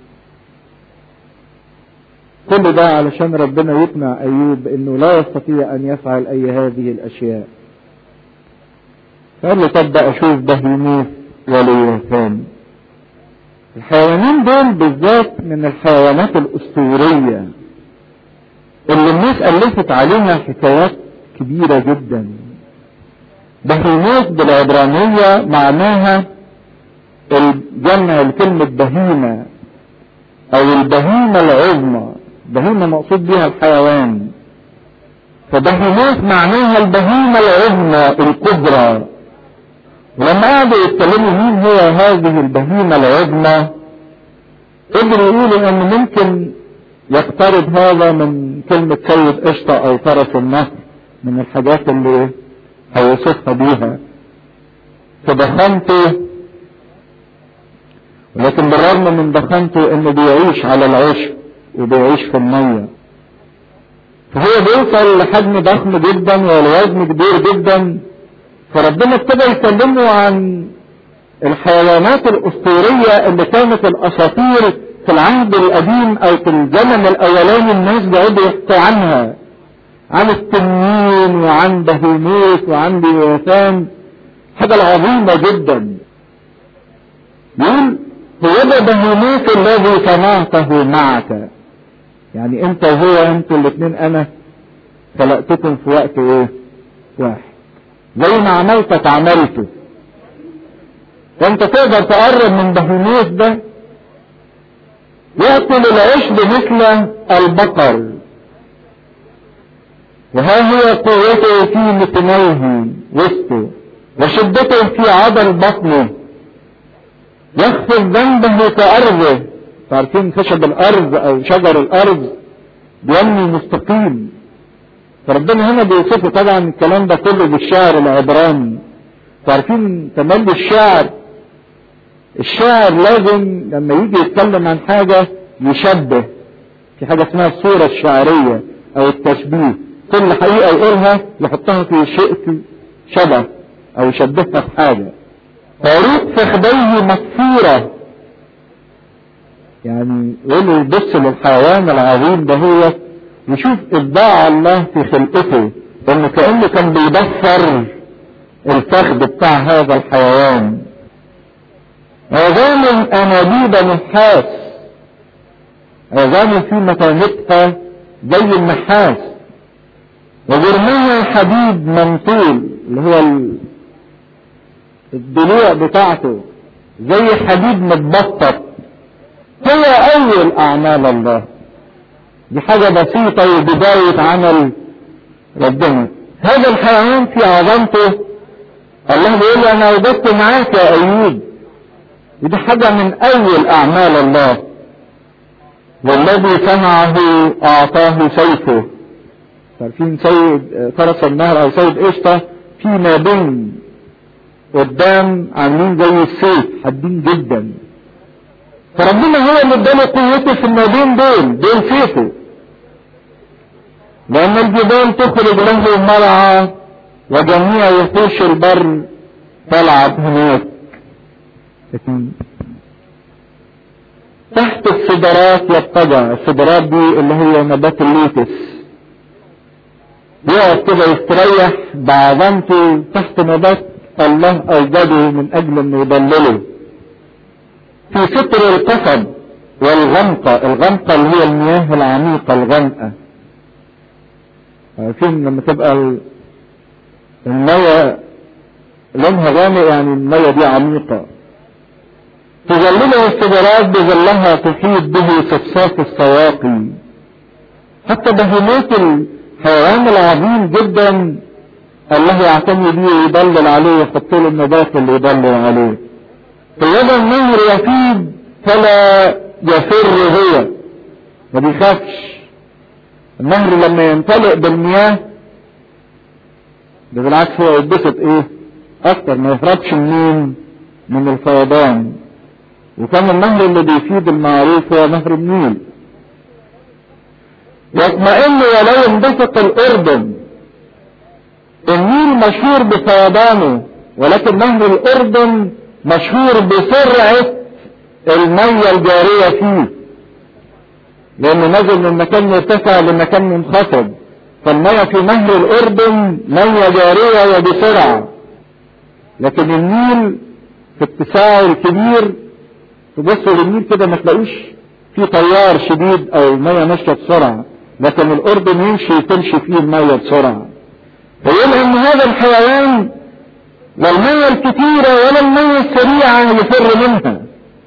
كل ده علشان ربنا يقنع ايوب انه لا يستطيع ان يفعل اي هذه الاشياء. فقال له طب بقى اشوف بهيموث وليوثان. الحيوانين دول بالذات من الحيوانات الاسطورية اللي الناس ألفت عليها حكايات كبيرة جدا. بهيموث بالعبرانية معناها الجمع لكلمة بهيمة او البهيمة العظمى. بهيمة مقصود بها الحيوان، فبهيموث معناها البهيمة العظمى الكبرى. ولما قعدوا يتكلموا مين هو هذه البهيمة العظمى، قدروا يقولوا ان ممكن يقترب هذا من كلمة سيد قشطة او فرس النهر، من الحاجات اللي هيوصفها بيها. فضخمته، ولكن بالرغم من ضخامته انه بيعيش على العشب وبيعيش في المية. فهو بيوصل لحجم ضخم جدا والوزن كبير جدا. فربنا ابتدى يكلمه عن الحيوانات الاسطورية اللي كانت الاساطير في العهد القديم او في الزمن الاولاني الناس بيقعدوا يحكوا عنها، عن التنين وعن بهيموث وعن ليوثان. حاجة عظيمة جدا. يقول هو ده بهيموث الذي صنعته معك. يعني انت وهو انتوا الاثنين انا خلقتكم في وقت ايه؟ واحد. زي ما عملتك عملته. وانت تقدر تقرب من بهيموث ده يأكل العشب مثل البقر، وها هي قوته في متنيه وسطه وشدته في عضل بطنه. يخفض ذنبه كأرضه. تعرفين خشب الأرض أو شجر الأرض بينمو مستقيم. فربنا هنا بيوصفه طبعا الكلام ده كله بالشعر العبراني. تعرفين تملي الشاعر لازم لما يجي يتكلم عن حاجة يشبه. في حاجة اسمها الصورة الشعرية أو التشبيه. كل حقيقة يقولها يحطها في شيء شبه أو يشبهها في حاجة. عروق فخذيه مكسورة. يعني يقولوا يبص للحيوان العظيم ده هو يشوف إبداع الله في خلقته، إنه كأنه كان بيبصر الفخذ بتاع هذا الحيوان. عظام انابيب نحاس، عظام في متانتها زي النحاس، وجرمها حديد منطول اللي هو الضلوع بتاعته زي حديد متبطط. هو اول اعمال الله، دي حاجة بسيطة وبداية عمل ربنا. هذا الحيوان في عظمته الله بيقول له انا وجدت معاك يا ايوب، ودي حاجة من اول اعمال الله. والذي صنعه اعطاه سيفه. عارفين سيد فرس النهر او سيد قشطة في نابين قدام عاملين زي السيف حادين جدا، فربنا هو اللي اداله قوته في النابين دول سيفه، لان الجبال تخرج له مرعى وجميع وحوش البر تلعب هناك. تحت الصدرات يضطجع، الصدرات دي اللي هي نبات اللوتس، يقعد كده يستريح بعظمته تحت نبات الله اوجده من اجل انه يضلله. في ستر القصب والغمقة، الغمقة اللي هي المياه العميقة الغامقة. عارفين لما تبقى المياه لونها غامق يعني المياه دي عميقة. تظلله الصدرات بظلها تحيط به صفصاف السواقي. حتى بهيمات الحيوان العظيم جدا الله يعتني بيه ويضلل عليه ويحط له النبات اللي يضلل عليه. فإذا النهر يفيض فلا يفر هو، ما بيخافش. النهر لما يمتلئ بالمياه ده بالعكس هو يتبسط اكتر، ما يهربش من الفيضان. وكان النهر اللي بيفيض المعروف هو نهر النيل. يطمئن ولو اندفق الاردن. النيل مشهور بفيضانه، ولكن نهر الاردن مشهور بسرعة المية الجارية فيه، لانه نزل من مكان مرتفع لمكان منخفض، فالمية في نهر الاردن مية جارية وبسرعة. لكن النيل في اتساعه الكبير تبصوا للنيل كده ما تلاقوش في تيار شديد او المية ماشية بسرعة، لكن الاردن يمشي تمشي فيه المية بسرعة. فيقول ان هذا الحيوان لا المية الكتيرة ولا المية السريعة يفر منها،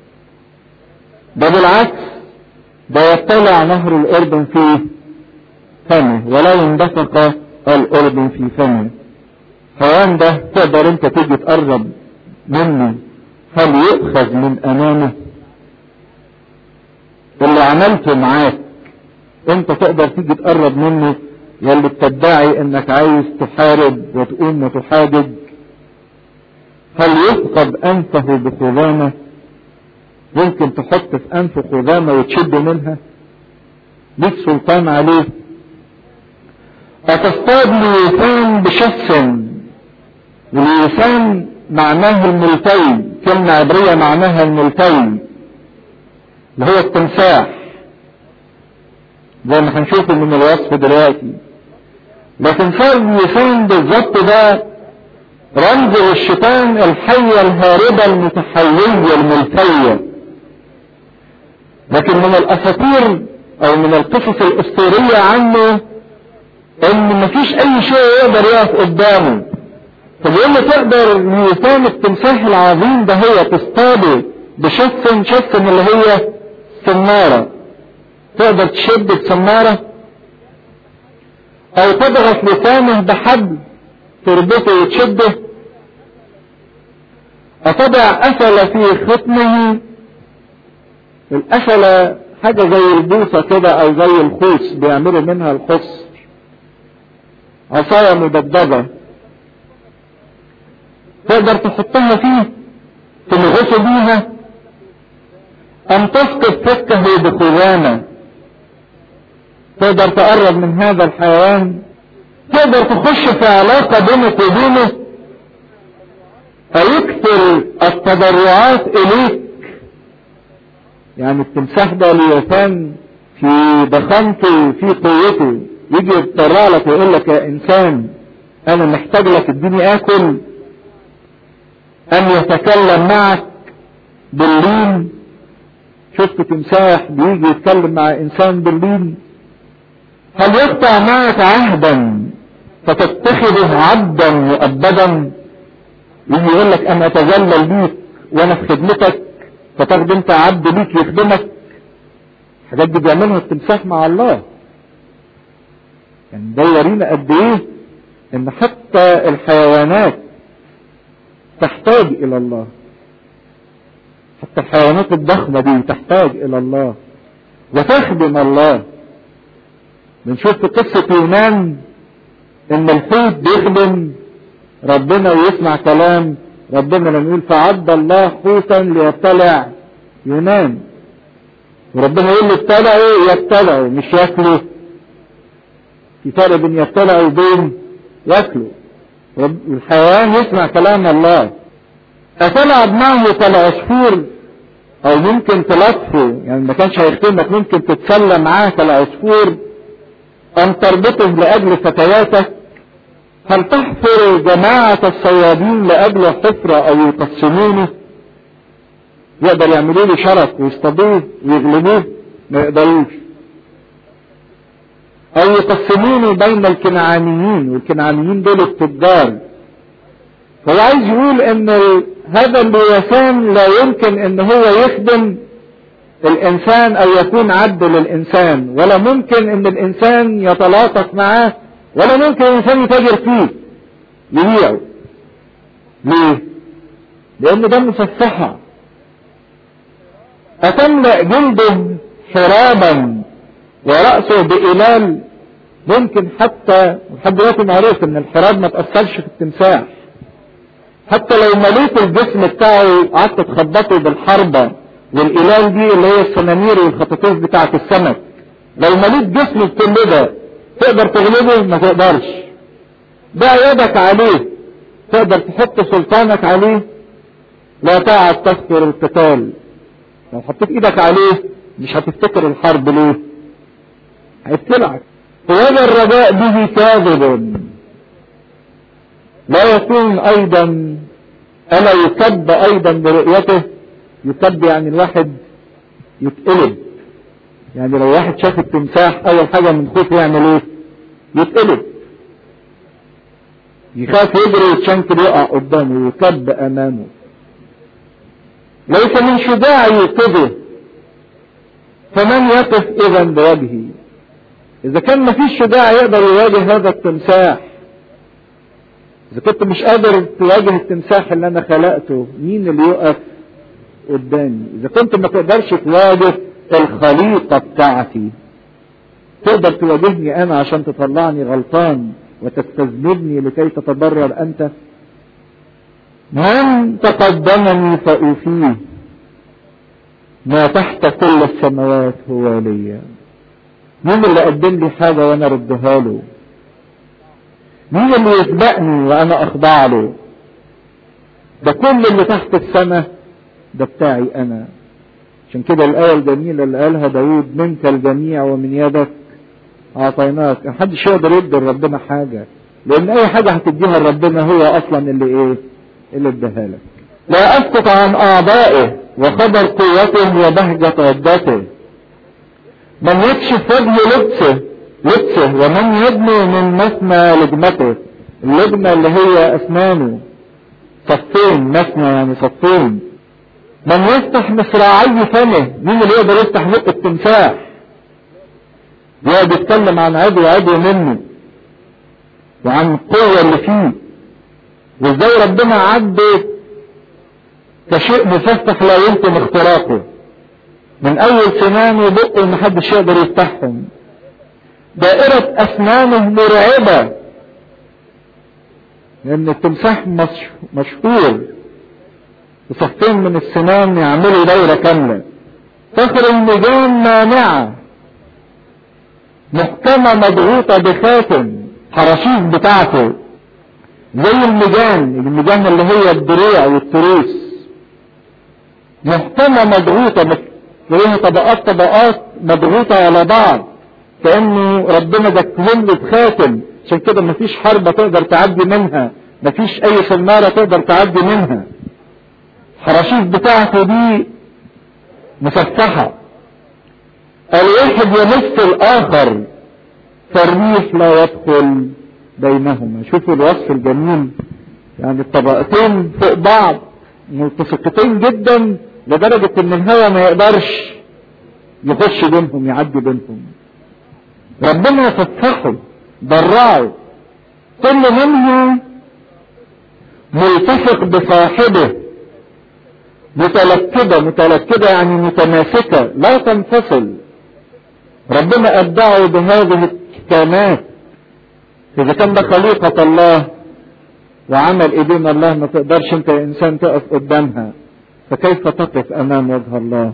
ده بالعكس ده يطلع نهر الاردن في فمه ولا يندفق الاردن في فمه. الحيوان ده تقدر انت تيجي تقرب منه هل يؤخذ من امامه؟ اللي عملته معاك انت تقدر تيجي تقرب منه؟ يلي بتدعي انك عايز تحارب وتقوم وتحاجج، هل يثقب انفه بخزامة؟ يمكن تحط في انف خزامة وتشد منها؟ ليك سلطان عليه؟ اتصطاد ليسان بشخص، والليسان معناه الملتوي، كلمة عبرية معناها الملتوي اللي هو التمساح زي ما هنشوفه من الوصف دلوقتي. لكن صار اللسان بالظبط ده رمز للشيطان الحية الهاربة المتحولية الملتوية. لكن من الاساطير او من القصص الاسطورية عنه ان مفيش اي شيء يقدر يقف قدامه. فبيقول له تقدر لسان التمساح العظيم ده هو تصطاده بشفن اللي هي سنارة، تقدر تشد بسنارة او تضغط لسانه بحبل تربطه وتشده. أتضع أسلة في ختمه. الأسلة حاجة زي البوصة كده او زي الخوص بيعملوا منها الخص، عصاية مدببة تقدر تحطها فيه تنغص بيها، ام تسقط فكه بخزامة. تقدر تقرب من هذا الحيوان، تقدر تخش في علاقة بينك وبينه، فيكثر التضرعات اليك. يعني التمساح ده ليسان في ضخامته في قوته، يجي يتطلع لك ويقول لك يا انسان انا محتاج لك اديني اكل، أن يتكلم معك باللين. شفت تمساح بيجي يتكلم مع إنسان باللين؟ هل يقطع معك عهدا فتتخذه عبدا مؤبدا؟ يجي يقول لك أنا أتذلل ليك وأنا في خدمتك فتاخد أنت عبد ليك يخدمك. الحاجات دي بيعملها التمساح مع الله. يعني ده يورينا قد إيه إن حتى الحيوانات تحتاج إلى الله. حتى الحيوانات الضخمة دي تحتاج إلى الله وتخدم الله. بنشوف في قصة يونان إن الحوت بيخدم ربنا ويسمع كلام ربنا لما يقول فعد الله حوتا ليبتلع يونان، وربنا يقول له ابتلعوا يبتلعوا مش ياكلوا. في فرق بين يبتلعوا وبين ياكلوا. الحيوان يسمع كلام الله. أتلعب معه كالعصفور أو ممكن تلطفه، يعني ما كانش هيختمك، ممكن تتسلى معاه كالعصفور. أم تربطه لأجل فتياتك؟ هل تحفر جماعة الصيادين لأجل حفرة أو يقسمونه؟ يقدر يعملوا له شرف ويصطادوه ويغلبوه؟ ما يقدروش. أو يقسمونه بين الكنعانيين، والكنعانيين دول التجار. فهو عايز يقول ان هذا اللوثان لا يمكن ان هو يخدم الانسان او يكون عبد للانسان، ولا ممكن ان الانسان يتلاطف معاه، ولا ممكن الانسان يتاجر فيه يبيعه. ليه؟ لان ده مفسحة. أتملأ جلده حرابا ورأسه بإلال؟ ممكن حتى لحد دلوقتي معروف ان الحراب ما تأثرش في التمساح. حتى لو مليت الجسم بتاعه قعدت تخبطه بالحربة والإلال دي اللي هي السنانير والخطاطيف بتاعة السمك، لو مليت جسمه بكل ده تقدر تغلبه؟ ما تقدرش. ضع يدك عليه، تقدر تحط سلطانك عليه؟ لا تعد تذكر القتال. لو حطيت ايدك عليه مش هتفتكر الحرب. ليه؟ هيبتلعك. وهذا الرجاء به كاذب لا يكون ايضا. الا يكب ايضا برؤيته. يكب يعني الواحد يتقلب. يعني لو واحد شاف التمساح اول حاجة من خوفه يعمل ايه؟ يتقلب، يخاف يجري ويتشنكل يقع قدامه ويكب امامه. ليس من شجاع يوقظه، فمن يقف اذا بوجهه؟ اذا كان مفيش شجاع يقدر يواجه هذا التمساح، اذا كنت مش قادر تواجه التمساح اللي انا خلقته، مين اللي يقف قدامي؟ اذا كنت ما تقدرش تواجه الخليقة بتاعتي، تقدر تواجهني انا عشان تطلعني غلطان وتستذنبني لكي تتضرر انت؟ من تقدمني فأوفيه، ما تحت كل السماوات هو لي. مين اللي قدم لي حاجة وانا ردها له؟ مين اللي يسبقني وانا اخضع له؟ ده كل اللي تحت السماء ده بتاعي انا. عشان كده الآية الجميلة اللي قالها داود منك الجميع ومن يدك اعطيناك. محدش يقدر يدي لربنا حاجة، لان اي حاجة هتديها لربنا هو اصلا اللي اللي اداها لك. لا اسقط عن اعضائه وخبر قوته وبهجة عدته. من يكشف وجه لبسه ومن يدنو من مثنى لجمته. اللجمة اللي هي اسنانه صفين، مثنى يعني صفين. من يفتح مصراعي فمه. مين اللي يقدر يفتح بق التمساح؟ يقعد يتكلم عن عدو منه وعن القوة اللي فيه، وازاي ربنا عده كشيء مفتح لا يمكن اختراقه. من اول سنانه وبقه محدش يقدر يفتحهم. دائرة اسنانه مرعبة، لان التمساح مشهور بصفين من السنان يعملوا دورة كاملة. فخر اللجام مانعة محكمة مضغوطة بخاتم. حراشيف بتاعته زي اللجان اللي هي الدروع والتروس، محكمة مضغوطة، ليها طبقات مضغوطة على بعض، كأنه ربنا دكهم له بخاتم. عشان كده مفيش حربة تقدر تعدي منها، مفيش اي سنارة تقدر تعدي منها. الحراشيف بتاعته دي مسفحة، الواحد يمس الآخر فالريح لا يدخل بينهما. شوفوا الوصف الجميل، يعني الطبقتين فوق بعض ملتصقتين جدا لدرجة ان الهواء ما يقدرش يخش بينهم يعدي بينهم. ربنا فتحه ضرعه، كل منه ملتصق بصاحبه، متلكدة يعني متماسكة لا تنفصل. ربنا أبدعه بهذه الكائنات. إذا كان ده خليقة الله وعمل إيدين الله ما تقدرش أنت يا إنسان تقف قدامها، فكيف تقف أمام وجه الله؟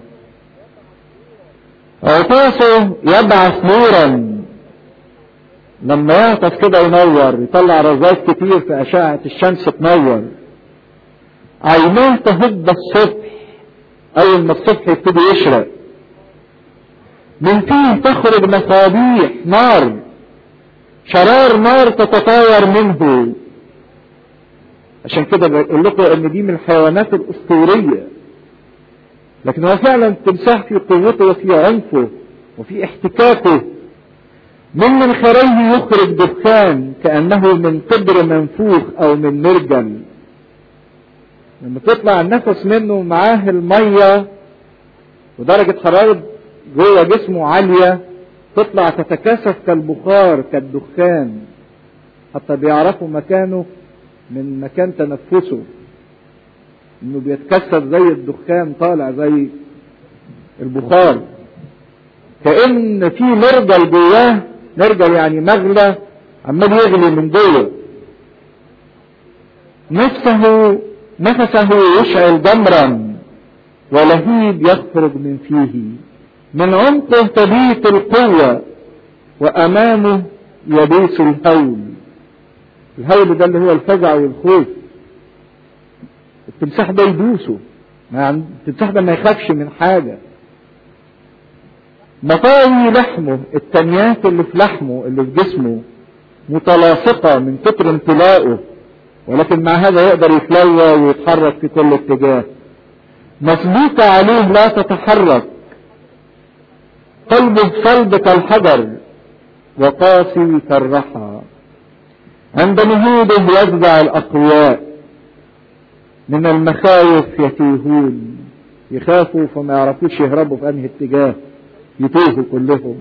عطاسه يبعث نورا، لما يعطس كده ينور، يطلع رذاذ كتير في أشعة الشمس تنور. عيناه تهب الصبح، أول ما الصبح يبتدي يشرق، من فيه تخرج مصابيح نار، شرار نار تتطاير منه. عشان كده بقول لكم ان دي من الحيوانات الاسطوريه، لكن هو فعلا التمساح في قوته وفي عنفه وفي احتكاكه. من منخريه يخرج دخان كانه من قدر منفوخ او من مرجل. لما تطلع النفس منه معاه الميه ودرجه حراره جوه جسمه عاليه، تطلع تتكاثف كالبخار كالدخان، حتى بيعرفوا مكانه من مكان تنفسه، انه بيتكثف زي الدخان طالع زي البخار، كأن في مرجل جواه، مرجل يعني مغلى عمال يغلي من جوه. نفسه يشعل جمرا ولهيب يخرج من فيه، من عمقه تبيت القوة وأمامه يبيس الهول. الهول ده اللي هو الفزع والخوف. التمساح ده يدوسه، التمساح ده ما يخافش من حاجة. مطاوي لحمه، التنيات اللي في لحمه اللي في جسمه متلاصقة من كتر امتلاءه، ولكن مع هذا يقدر يتلوى ويتحرك في كل اتجاه. مسبوكة عليه لا تتحرك، قلبه صلب كالحجر وقاسي كالرحى. عند نهوضه يفزع الأقوياء، من المخاوف يتيهون، يخافوا فما يعرفوش يهربوا في أنهي اتجاه، يتوهوا كلهم.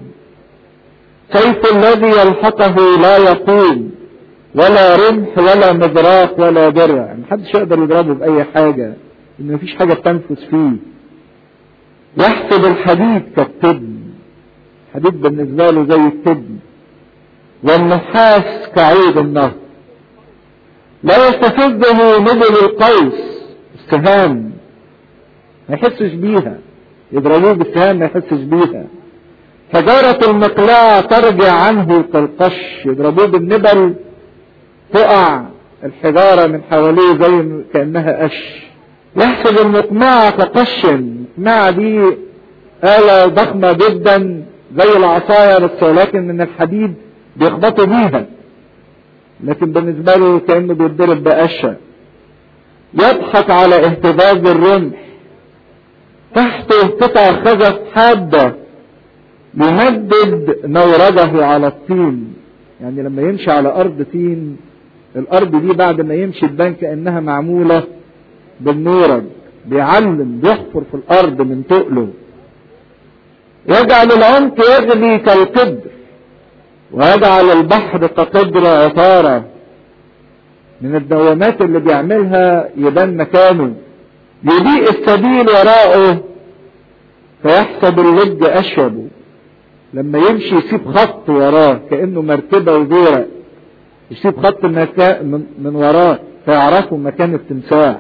سيف الذي يلحقه لا يقوم، ولا رمح ولا مدراق ولا درع، محدش يقدر يضربه بأي حاجة، إن مفيش حاجة تنفس فيه. يحسب الحديد كالتبن، الحديد بالنسبة له زي التبن، والنحاس كعود النهر. لا يستفزه نبل القوس، السهام ما يحسش بيها، يضربوه بالسهام ما يحسش بيها. حجارة المقلاع ترجع عنه كالقش، يضربوه بالنبل تقع الحجارة من حواليه زي كأنها قش. يحسب المقماع كقش، المقماع دي آلة ضخمة جدا زي العصاية، بس ولكن من الحديد بيخبطوا بيها، لكن بالنسبة له كأنه بيتضرب بقشة. يضحك على اهتزاز الرمح، تحته قطع خزف حادة يمدد نورده على الطين. يعني لما يمشي على أرض طين، الأرض دي بعد ما يمشي تبان كأنها معمولة بالنورد، بيعلم بيحفر في الأرض من تقله. يجعل العمق يغلي كالقدر، ويجعل البحر كقدر عطارة. من الدوامات اللي بيعملها يبان مكانه. يضيء السبيل وراءه فيحسب اللج أشربه، لما يمشي يسيب خط وراه كأنه مركبة وزورق، يسيب خط من وراه فيعرفوا مكان التمساح.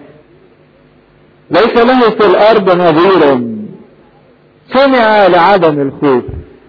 ليس له في الأرض نظير، صنع لعدم الخوف.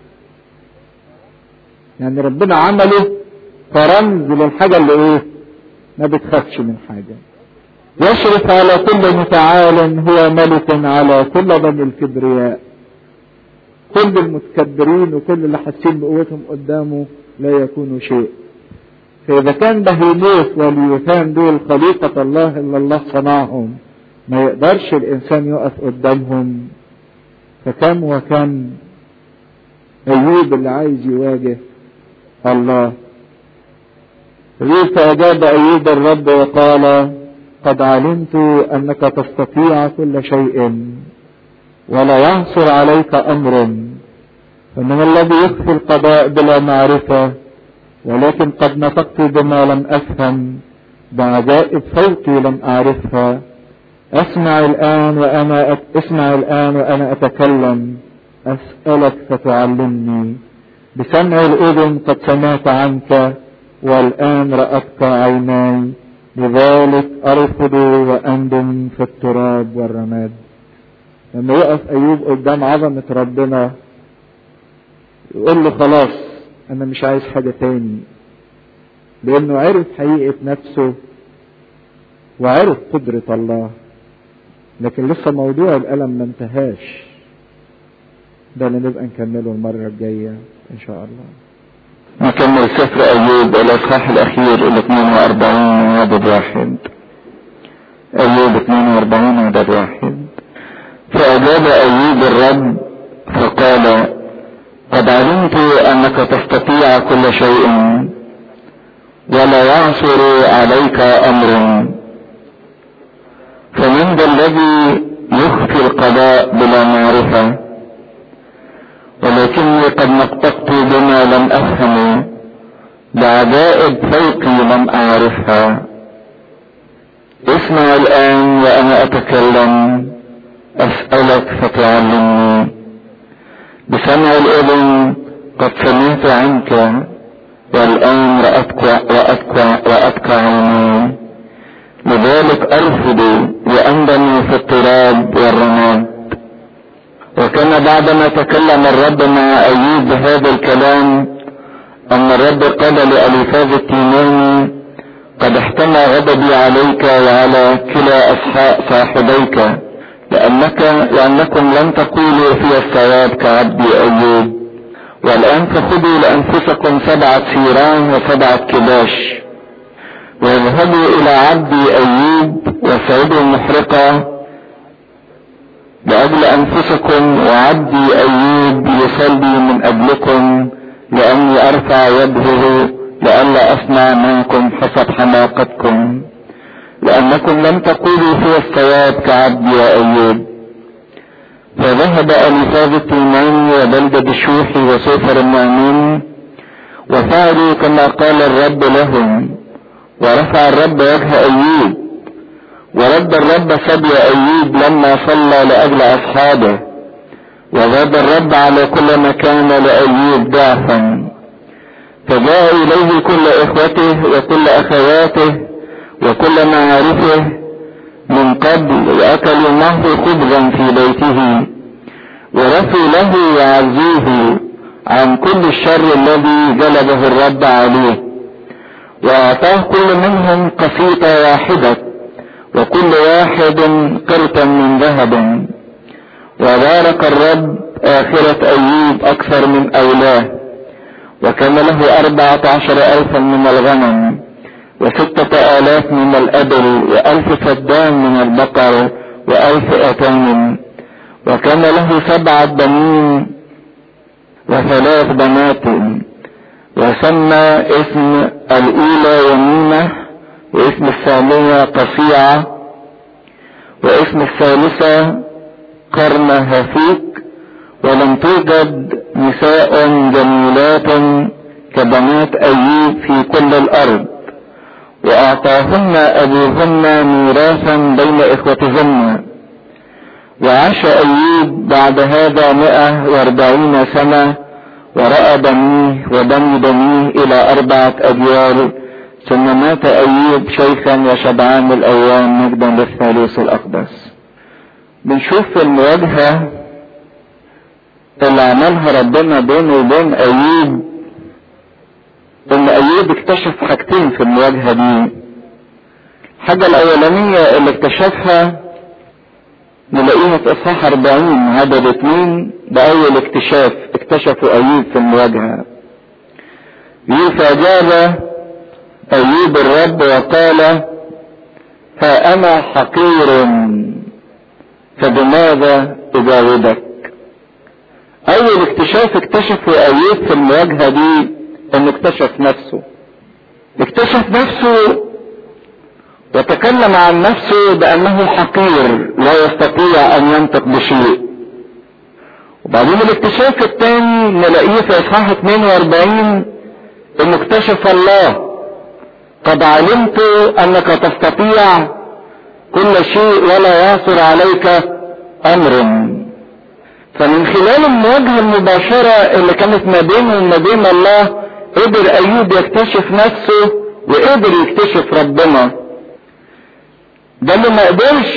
يعني ربنا عمله كرمز للحاجة اللي ايه ما بتخافش من حاجة. يشرف على كل متعال، هو ملك على كل بني الكبرياء. كل المتكبرين وكل اللي حاسين بقوتهم قدامه لا يكونوا شيء. فإذا كان بهيموث وليوثان دول خليقة الله إلا الله صنعهم، ما يقدرش الانسان يقف قدامهم، فكم وكم ايوب اللي عايز يواجه الله. فأجاب أيوب الرب وقال: قد علمت أنك تستطيع كل شيء ولا يعثر عليك أمر، فمن الذي يخفي القضاء بلا معرفة، ولكن قد نطقت بما لم أفهم، بعجائب فوقي لم أعرفها. اسمع الآن وأنا أتكلم، أسألك فتعلمني. بسمع الأذن قد سمعت عنك، والآن رأتك عيناي، لذلك أرفض وأندم في التراب والرماد. لما يقف أيوب قدام عظمة ربنا يقول له خلاص أنا مش عايز حاجة تاني، لأنه عرف حقيقة نفسه وعرف قدرة الله. لكن لسه موضوع الألم ما انتهاش، ده اللي نبقى نكمله المرة الجاية إن شاء الله. نكمل سفر أيوب الأصحاح الأخير 42 عدد 1. أيوب 42 عدد 1. فأجاب أيوب الرب فقال: قد علمت أنك تستطيع كل شيء ولا يعثر عليك أمر، فمن ذا الذي يخفي القضاء بلا معرفة، ولكني قد نطقت بما لم أفهم، بعجائب فوقي لم أعرفها. اسمع الآن وأنا أتكلم، أسألك فتعلمني. بسمع الأذن قد سمعت عنك، والآن رأتك عيني، لذلك أرفض وأندم في التراب والرماد. وكان بعدما تكلم الرب مع أيوب بهذا الكلام أن الرب قال لأليفاز التيماني: قد احتمى غضبي عليك وعلى كلا أصحاب صاحبيك، لأنكم لم تقولوا في الصواب كعبدي أيوب. والآن فخذوا لأنفسكم 7 سيران و7 كباش، واذهبوا إلى عبدي أيوب واسعدوا المحرقة لأجل أنفسكم، وعبدي أيوب يصلي من أجلكم، لأني أرفع يده لئلا أسمع منكم حسب حماقتكم، لأنكم لم تقولوا في الصواب كعبدي أيوب. فذهب أليفاز التيماني وبلدة الشوحي وسوفر النعمان وفعلوا كما قال الرب لهم، ورفع الرب وجه أيوب، ورد الرب سبي أيوب لما صلى لأجل أصحابه، وزاد الرب على كل مكان لأيوب ضعفا. فجاء إليه كل إخوته وكل أخواته وكل معارفه من قبل، وأكلوا معه خبزا في بيته، ورثوا له وعزوه عن كل الشر الذي جلبه الرب عليه، وأعطاه كل منهم قسيطة واحدة، وكل واحد قرطا من ذهب. وبارك الرب آخرة أيوب أكثر من أولاه، وكان له 14,000 من الغنم، 6,000 من الأبل، 1,000 فدان من البقر، 1,000 أتان. وكان له 7 بنين و3 بنات، وسمى اسم الأولى يمينة، واسم الثانية قصيعة، واسم الثالثة قرن هفيك. ولم توجد نساء جميلات كبنات أيوب في كل الأرض، وأعطاهن أبوهن ميراثا بين إخوتهن. وعاش أيوب بعد هذا 140 سنة، ورأى بنيه وبني بنيه إلى 4 أجيال، ثم مات أيوب شيخا وشبعان الأيام، مجدا للثالوث الأقدس. بنشوف في المواجهة اللي عملها ربنا بينه وبين أيوب، ان أيوب اكتشف حاجتين في المواجهة دي. الحاجة الأولانية اللي اكتشفها نلاقيها في إصحاح 40 عدد 2، ده أول اكتشفوا أيوب في المواجهة. فأجاب أيوب الرب وقال: ها أنا حقير فبماذا اجاوبك؟ اول اكتشاف اكتشفه ايوب في المواجهة دي انه اكتشف نفسه وتكلم عن نفسه بانه حقير لا يستطيع ان ينطق بشيء. وبعدين الاكتشاف الثاني نلاقيه في اصحاح 42 انه اكتشف الله. قد علمت انك تستطيع كل شيء ولا يعثر عليك امر. فمن خلال المواجهة المباشرة اللي كانت ما بينه وما بين الله قدر ايوب يكتشف نفسه وقدر يكتشف ربنا. ده اللي ما قدرش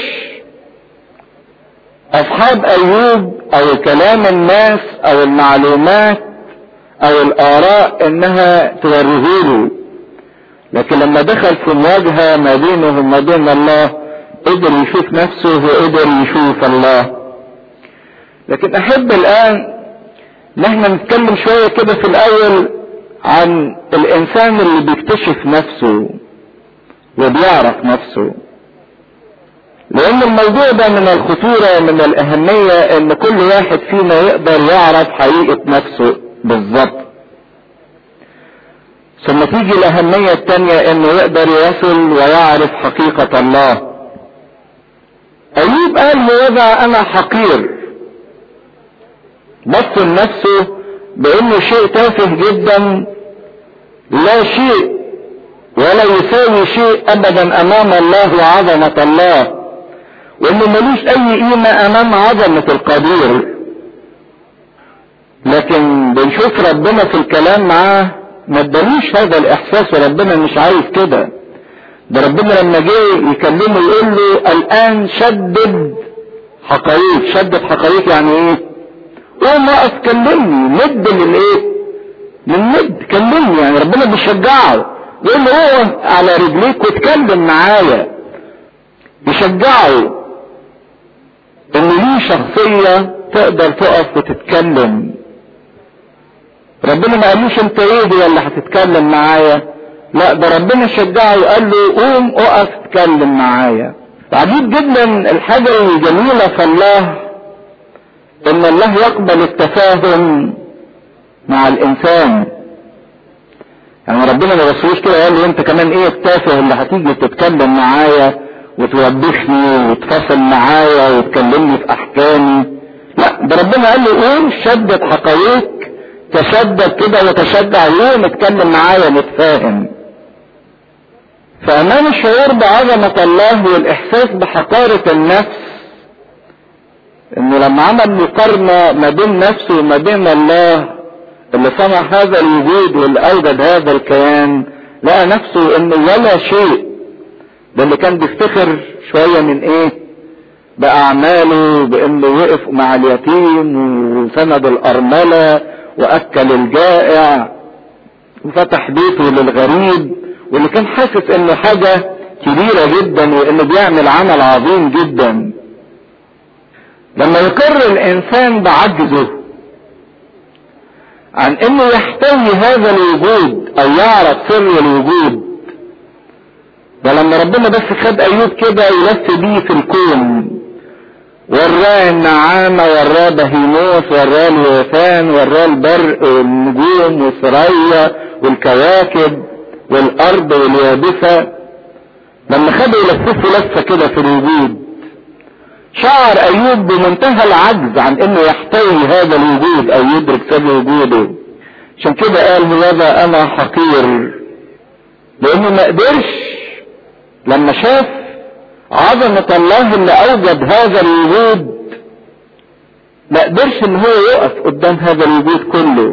اصحاب ايوب او كلام الناس او المعلومات او الاراء انها توريهوله. لكن لما دخل في مواجهة ما بينه وما بين الله قدر يشوف نفسه وقدر يشوف الله. لكن احب الان ان احنا نتكلم شوية كده في الاول عن الانسان اللي بيكتشف نفسه وبيعرف نفسه، لان الموضوع ده من الخطورة ومن الاهمية ان كل واحد فينا يقدر يعرف حقيقة نفسه بالظبط. ثم تيجي الاهمية التانية انه يقدر يصل ويعرف حقيقة الله. ايوب قال هوذا انا حقير، بص لنفسه بانه شيء تافه جدا، لا شيء ولا يساوي شيء ابدا امام الله وعظمة الله، وانه ملوش اي قيمة امام عظمة القدير. لكن بنشوف ربنا في الكلام معاه ما ادالوش هذا الاحساس، وربنا مش عايز كده. ده ربنا لما جه يكلمه يقول له الان شدد حقائق. شدد حقائق يعني ايه؟ قوم اقف كلمني، مد للايه؟ كلمني. يعني ربنا بيشجعه يقول له اقف على رجليك واتكلم معايا، بيشجعه ان ليه شخصية تقدر تقف وتتكلم. ربنا ما قالوش انت ايه دي اللي هتتكلم معايا، لا ده ربنا شجعه وقال له قوم اقف اتكلم معايا. عجيب جدا الحاجة الجميلة في الله ان الله يقبل التفاهم مع الانسان. يعني ربنا ما بصوش كده قال له انت كمان ايه التافه اللي هتيجي تتكلم معايا وتوبخني وتفصل معايا وتكلمني في احكامي. لا ده ربنا قال له قوم شدد حقائق، تشدد كده وتشجع يوم اتكلم معايا نتفاهم. فامام الشعور بعظمة الله والاحساس بحقارة النفس، انه لما عمل مقارنة ما بين نفسه وما بين الله اللي صنع هذا الوجود واللي اوجد هذا الكيان، لقى نفسه انه ولا شيء. ده اللي كان بيفتخر شوية من ايه؟ باعماله، بانه وقف مع اليتيم وسند الارملة واكل الجائع وفتح بيته للغريب، واللي كان حاسس انه حاجة كبيرة جدا وانه بيعمل عمل عظيم جدا. لما يقر الانسان بعجزه عن انه يحتوي هذا الوجود او يعرف سر الوجود، ولما ربنا بس خد ايوب كده يلف بيه في الكون، وراه النعامة، وراه بهيموس، وراه الوثان، وراه البرق والنجوم والثريا والكواكب والارض واليابسة، لما خدوا يلففوا لفة كده في الوجود، شعر ايوب بمنتهى العجز عن انه يحتوي هذا الوجود او يدرك سر وجوده. عشان كده قال هذا انا حقير، لانه ما قدرش لما شاف عظمة الله اللي اوجد هذا الوجود، ما قدرش ان هو يقف قدام هذا الوجود كله،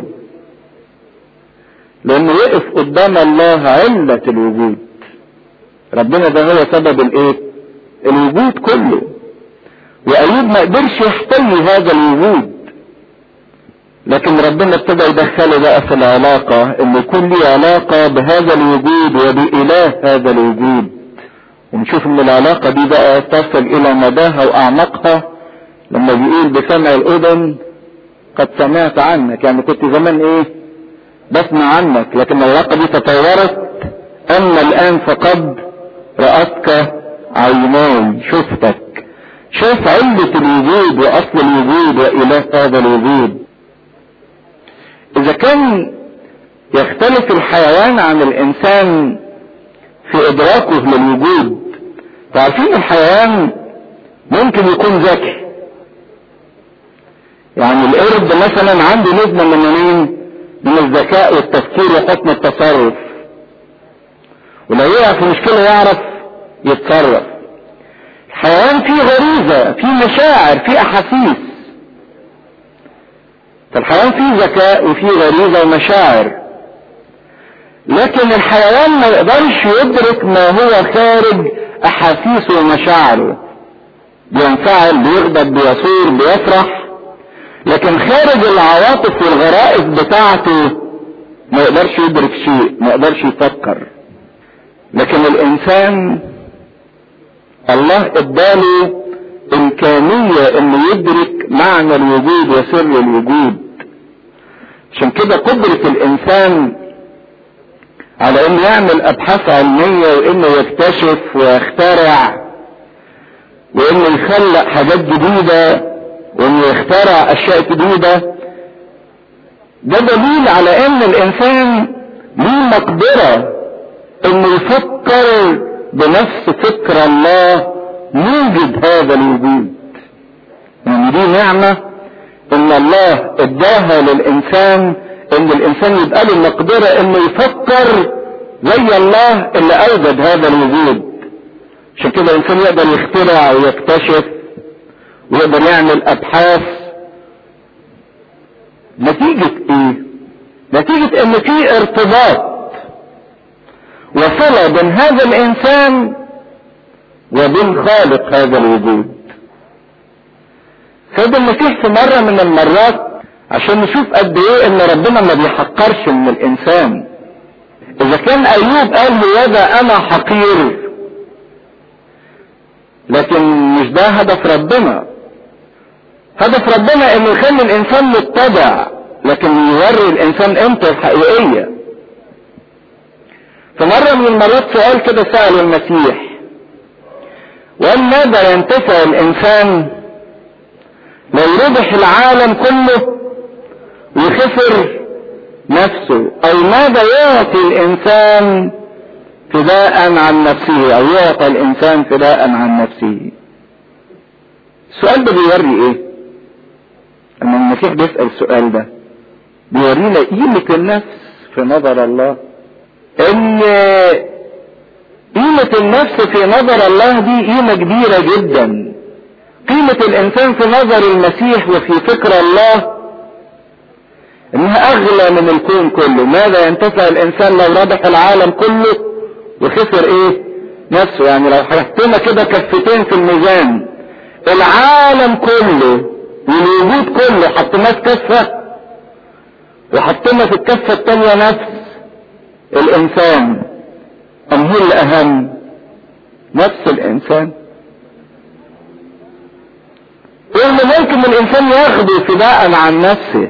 لانه يقف قدام الله علة الوجود. ربنا ده هو سبب الايه؟ الوجود كله. وايوب ما قدرش يحتوي هذا الوجود، لكن ربنا ابتدى يدخله بقى في العلاقة، انه يكون لي علاقة بهذا الوجود وبإله هذا الوجود. ونشوف ان العلاقة دي بقى تصل الى مداها واعمقها لما بيقول بسمع الاذن قد سمعت عنك. يعني كنت زمان ايه؟ بسمع عنك، لكن العلاقة دي تطورت، اما الان فقد رأتك عيناي، شاف علة الوجود واصل الوجود واله هذا الوجود. اذا كان يختلف الحيوان عن الانسان في ادراكه للوجود، فعارفين الحيوان ممكن يكون ذكي، يعني القرد مثلا عنده نسبة من الذكاء والتفكير وحسن التصرف، ولو يقع في مشكلة يعرف يتصرف. الحيوان فيه غريزة، فيه مشاعر، فيه احاسيس. فالحيوان فيه ذكاء وفيه غريزة ومشاعر، لكن الحيوان ما يقدرش يدرك ما هو خارج احاسيسه ومشاعره. بينفعل، بيغضب، بيثور، بيفرح، لكن خارج العواطف والغرائز بتاعته ما يقدرش يدرك شيء، ما يقدرش يفكر. لكن الانسان الله اداله امكانية انه يدرك معنى الوجود وسر الوجود. عشان كده قدرة الانسان على انه يعمل ابحاث علمية وانه يكتشف ويخترع وانه يخلق حاجات جديدة وانه يخترع اشياء جديدة، ده دليل على ان الانسان ليه مقدرة انه يفكر بنفس فكر الله موجد هذا الوجود. يعني دي نعمة ان الله اداها للانسان، ان الانسان يبقى له المقدرة انه يفكر زي الله اللي اوجد هذا الوجود. عشان كده الانسان يقدر يخترع ويكتشف ويقدر يعمل ابحاث. نتيجة ايه؟ نتيجة ان في ارتباط وصلة بين هذا الانسان وبين خالق هذا الوجود. سيد المسيح في مرة من المرات عشان نشوف قد ايه ان ربنا ما بيحقرش من الانسان. اذا كان ايوب قال هذا انا حقير، لكن مش ده هدف ربنا. هدف ربنا انه يخلي الانسان متبع، لكن يوري الانسان قيمته الحقيقية. فمرة من المرات سؤال كده سأله المسيح وقال ماذا ينتفع الانسان لو ربح العالم كله وخسر نفسه، او ماذا يعطي الانسان فداء عن نفسه، او يعطى الانسان فداء عن نفسه. السؤال ده بيوري ايه؟ لما المسيح بيسأل السؤال ده بيورينا قيمة النفس في نظر الله. ان قيمة النفس في نظر الله دي قيمة كبيرة جدا. قيمة الانسان في نظر المسيح وفي فكر الله انها اغلى من الكون كله. ماذا ينتفع الانسان لو ربح العالم كله وخسر ايه؟ نفسه. يعني لو حطينا كده كفتين في الميزان، العالم كله والوجود كله حطيناه في كفة وحطينا في الكفة التانية نفس الانسان، ام هو الاهم؟ نفس الانسان. ايه اللي ممكن الانسان ياخده فداء عن نفسه؟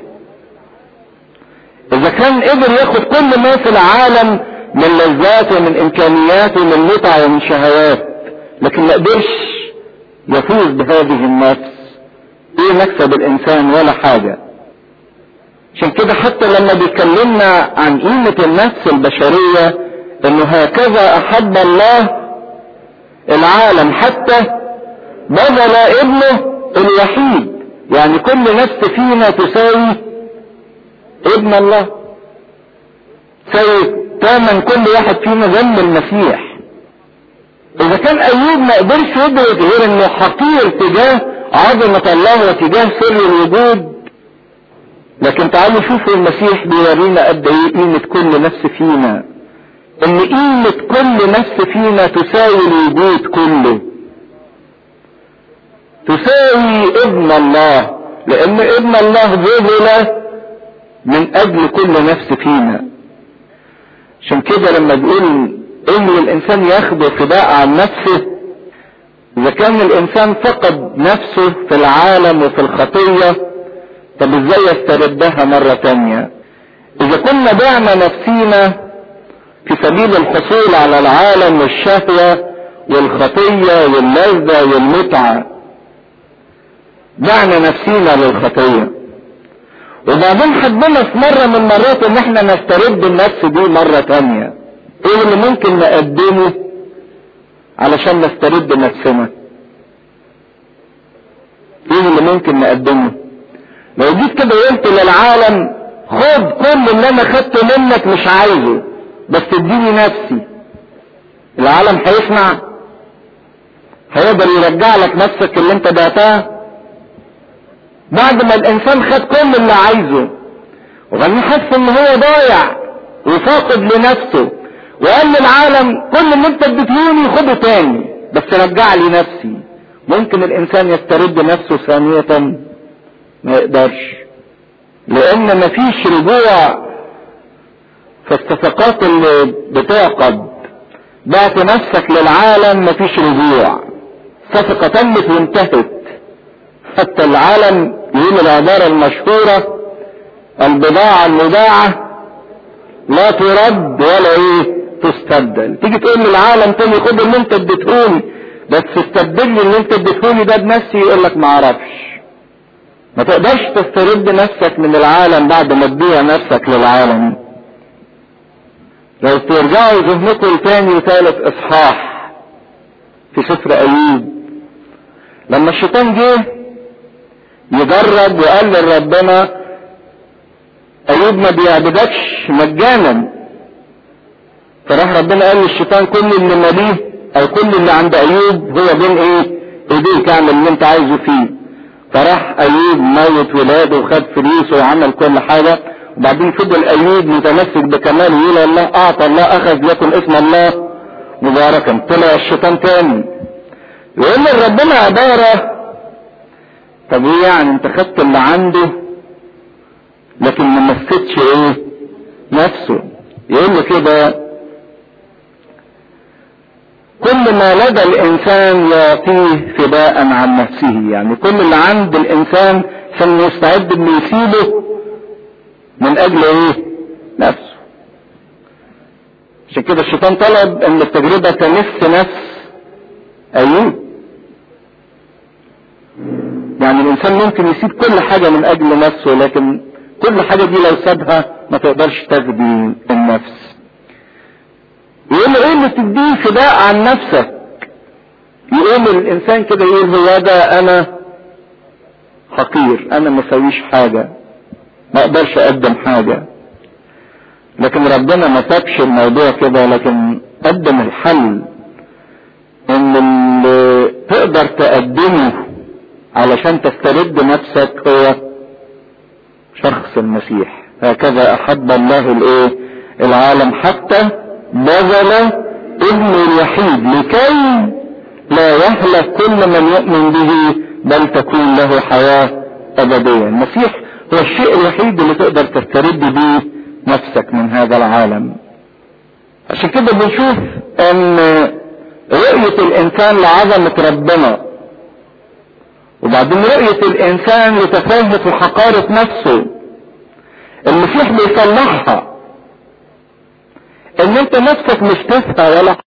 اذا كان قدر ياخد كل ما في العالم من لذات ومن امكانيات ومن متع ومن شهوات، لكن ما قدرش يفوز بهذه النفس، ايه مكسب الانسان؟ ولا حاجة. عشان كده حتى لما بيكلمنا عن قيمة النفس البشرية انه هكذا احب الله العالم حتى بذل ابنه الوحيد. يعني كل نفس فينا تساوي ابن الله، تساوي ثمن كل واحد فينا دم المسيح. اذا كان ايوب ما قدرش يدرك غير انه حقير تجاه عظمة الله وتجاه سر الوجود، لكن تعالوا شوفوا المسيح بيورينا قد ايه قيمة كل نفس فينا، ان قيمة كل نفس فينا تساوي الوجود كله، تساوي ابن الله، لان ابن الله بذل من اجل كل نفس فينا. عشان كده لما بيقول ان الانسان ياخده فداء عن نفسه، اذا كان الانسان فقد نفسه في العالم وفي الخطية، طب ازاي يستردها مرة تانية؟ اذا كنا بعنا نفسينا في سبيل الحصول على العالم والشهوة والخطية واللذة والمتعة، دعنا نفسينا للخطية. وبعدين حبنا في مرة من المرات ان احنا نسترد النفس دي مرة تانية. ايه اللي ممكن نقدمه علشان نسترد نفسنا؟ ايه اللي ممكن نقدمه؟ لو جيت كده قلت للعالم خد كل اللي انا خدته منك مش عايزه بس اديني نفسي، العالم هيسمع؟ هيقدر يرجع لك نفسك اللي انت بعتها؟ بعد ما الانسان خد كل اللي عايزه وبعدين حس ان هو ضايع وفاقد لنفسه وقال للعالم كل اللي انت اديتهوني خده تاني بس رجع لي نفسي، ممكن الانسان يسترد نفسه ثانية؟ ما يقدرش، لان مفيش رجوع في الصفقات اللي بتعقد. بعت نفسك للعالم مفيش رجوع، صفقة تمت وانتهت. حتى العالم يقول العبارة المشهورة البضاعة المباعة لا ترد ولا تستبدل. تيجي تقول للعالم تاني خد اللي انت اديتهوني بس استبدل لي اللي انت اديتهوني ده بنفسي، يقول لك ما اعرفش. ما تقدرش تسترد نفسك من العالم بعد ما تبيع نفسك للعالم. لو ترجعوا ذهنكم تاني وثالث اصحاح في سفر ايوب، لما الشيطان جه يجرب وقال لربنا ايوب ما بيعبدكش مجانا، فراح ربنا قال للشيطان كل اللي ماليه او كل اللي عند ايوب هو بين ايديك، اعمل اللي انت عايزه فيه. فراح ايوب موت ولاده وخد فلوسه وعمل كل حاجة، وبعدين فضل ايوب متمسك بكماله يقول الله اعطى الله اخذ لكم اسم الله مباركا. طلع الشيطان تاني يقول لربنا عبارة طب ايه يعني انت خدت اللي عنده لكن ما مسكتش نفسه. يقول له كده كل ما لدى الانسان يعطيه فداء عن نفسه، يعني كل اللي عند الانسان عشان يستعد انه يسيبه من اجل نفسه. عشان كده الشيطان طلب ان التجربة تمس نفس ايوب، يعني الانسان ممكن يسيب كل حاجة من اجل نفسه لكن كل حاجة دي لو سابها ما تقدرش تفدي النفس. يقول له ايه اللي تديه فداء عن نفسك؟ يقول الانسان كده يقول هو ده انا حقير، انا ما سويش حاجة، ما اقدرش اقدم حاجة. لكن ربنا ما سابش الموضوع كده، لكن قدم الحل ان اللي تقدر تقدمه علشان تسترد نفسك هو شخص المسيح. هكذا احب الله العالم حتى بذل ابنه الوحيد لكي لا يهلك كل من يؤمن به بل تكون له حياة ابدية. المسيح هو الشيء الوحيد اللي تقدر تسترد به نفسك من هذا العالم. عشان كده بنشوف ان رؤية الانسان لعظمة ربنا وبعدين رؤية الانسان لتفاهة وحقارة نفسه المسيح بيصلحها، ان انت نفسك مش تسعى ولا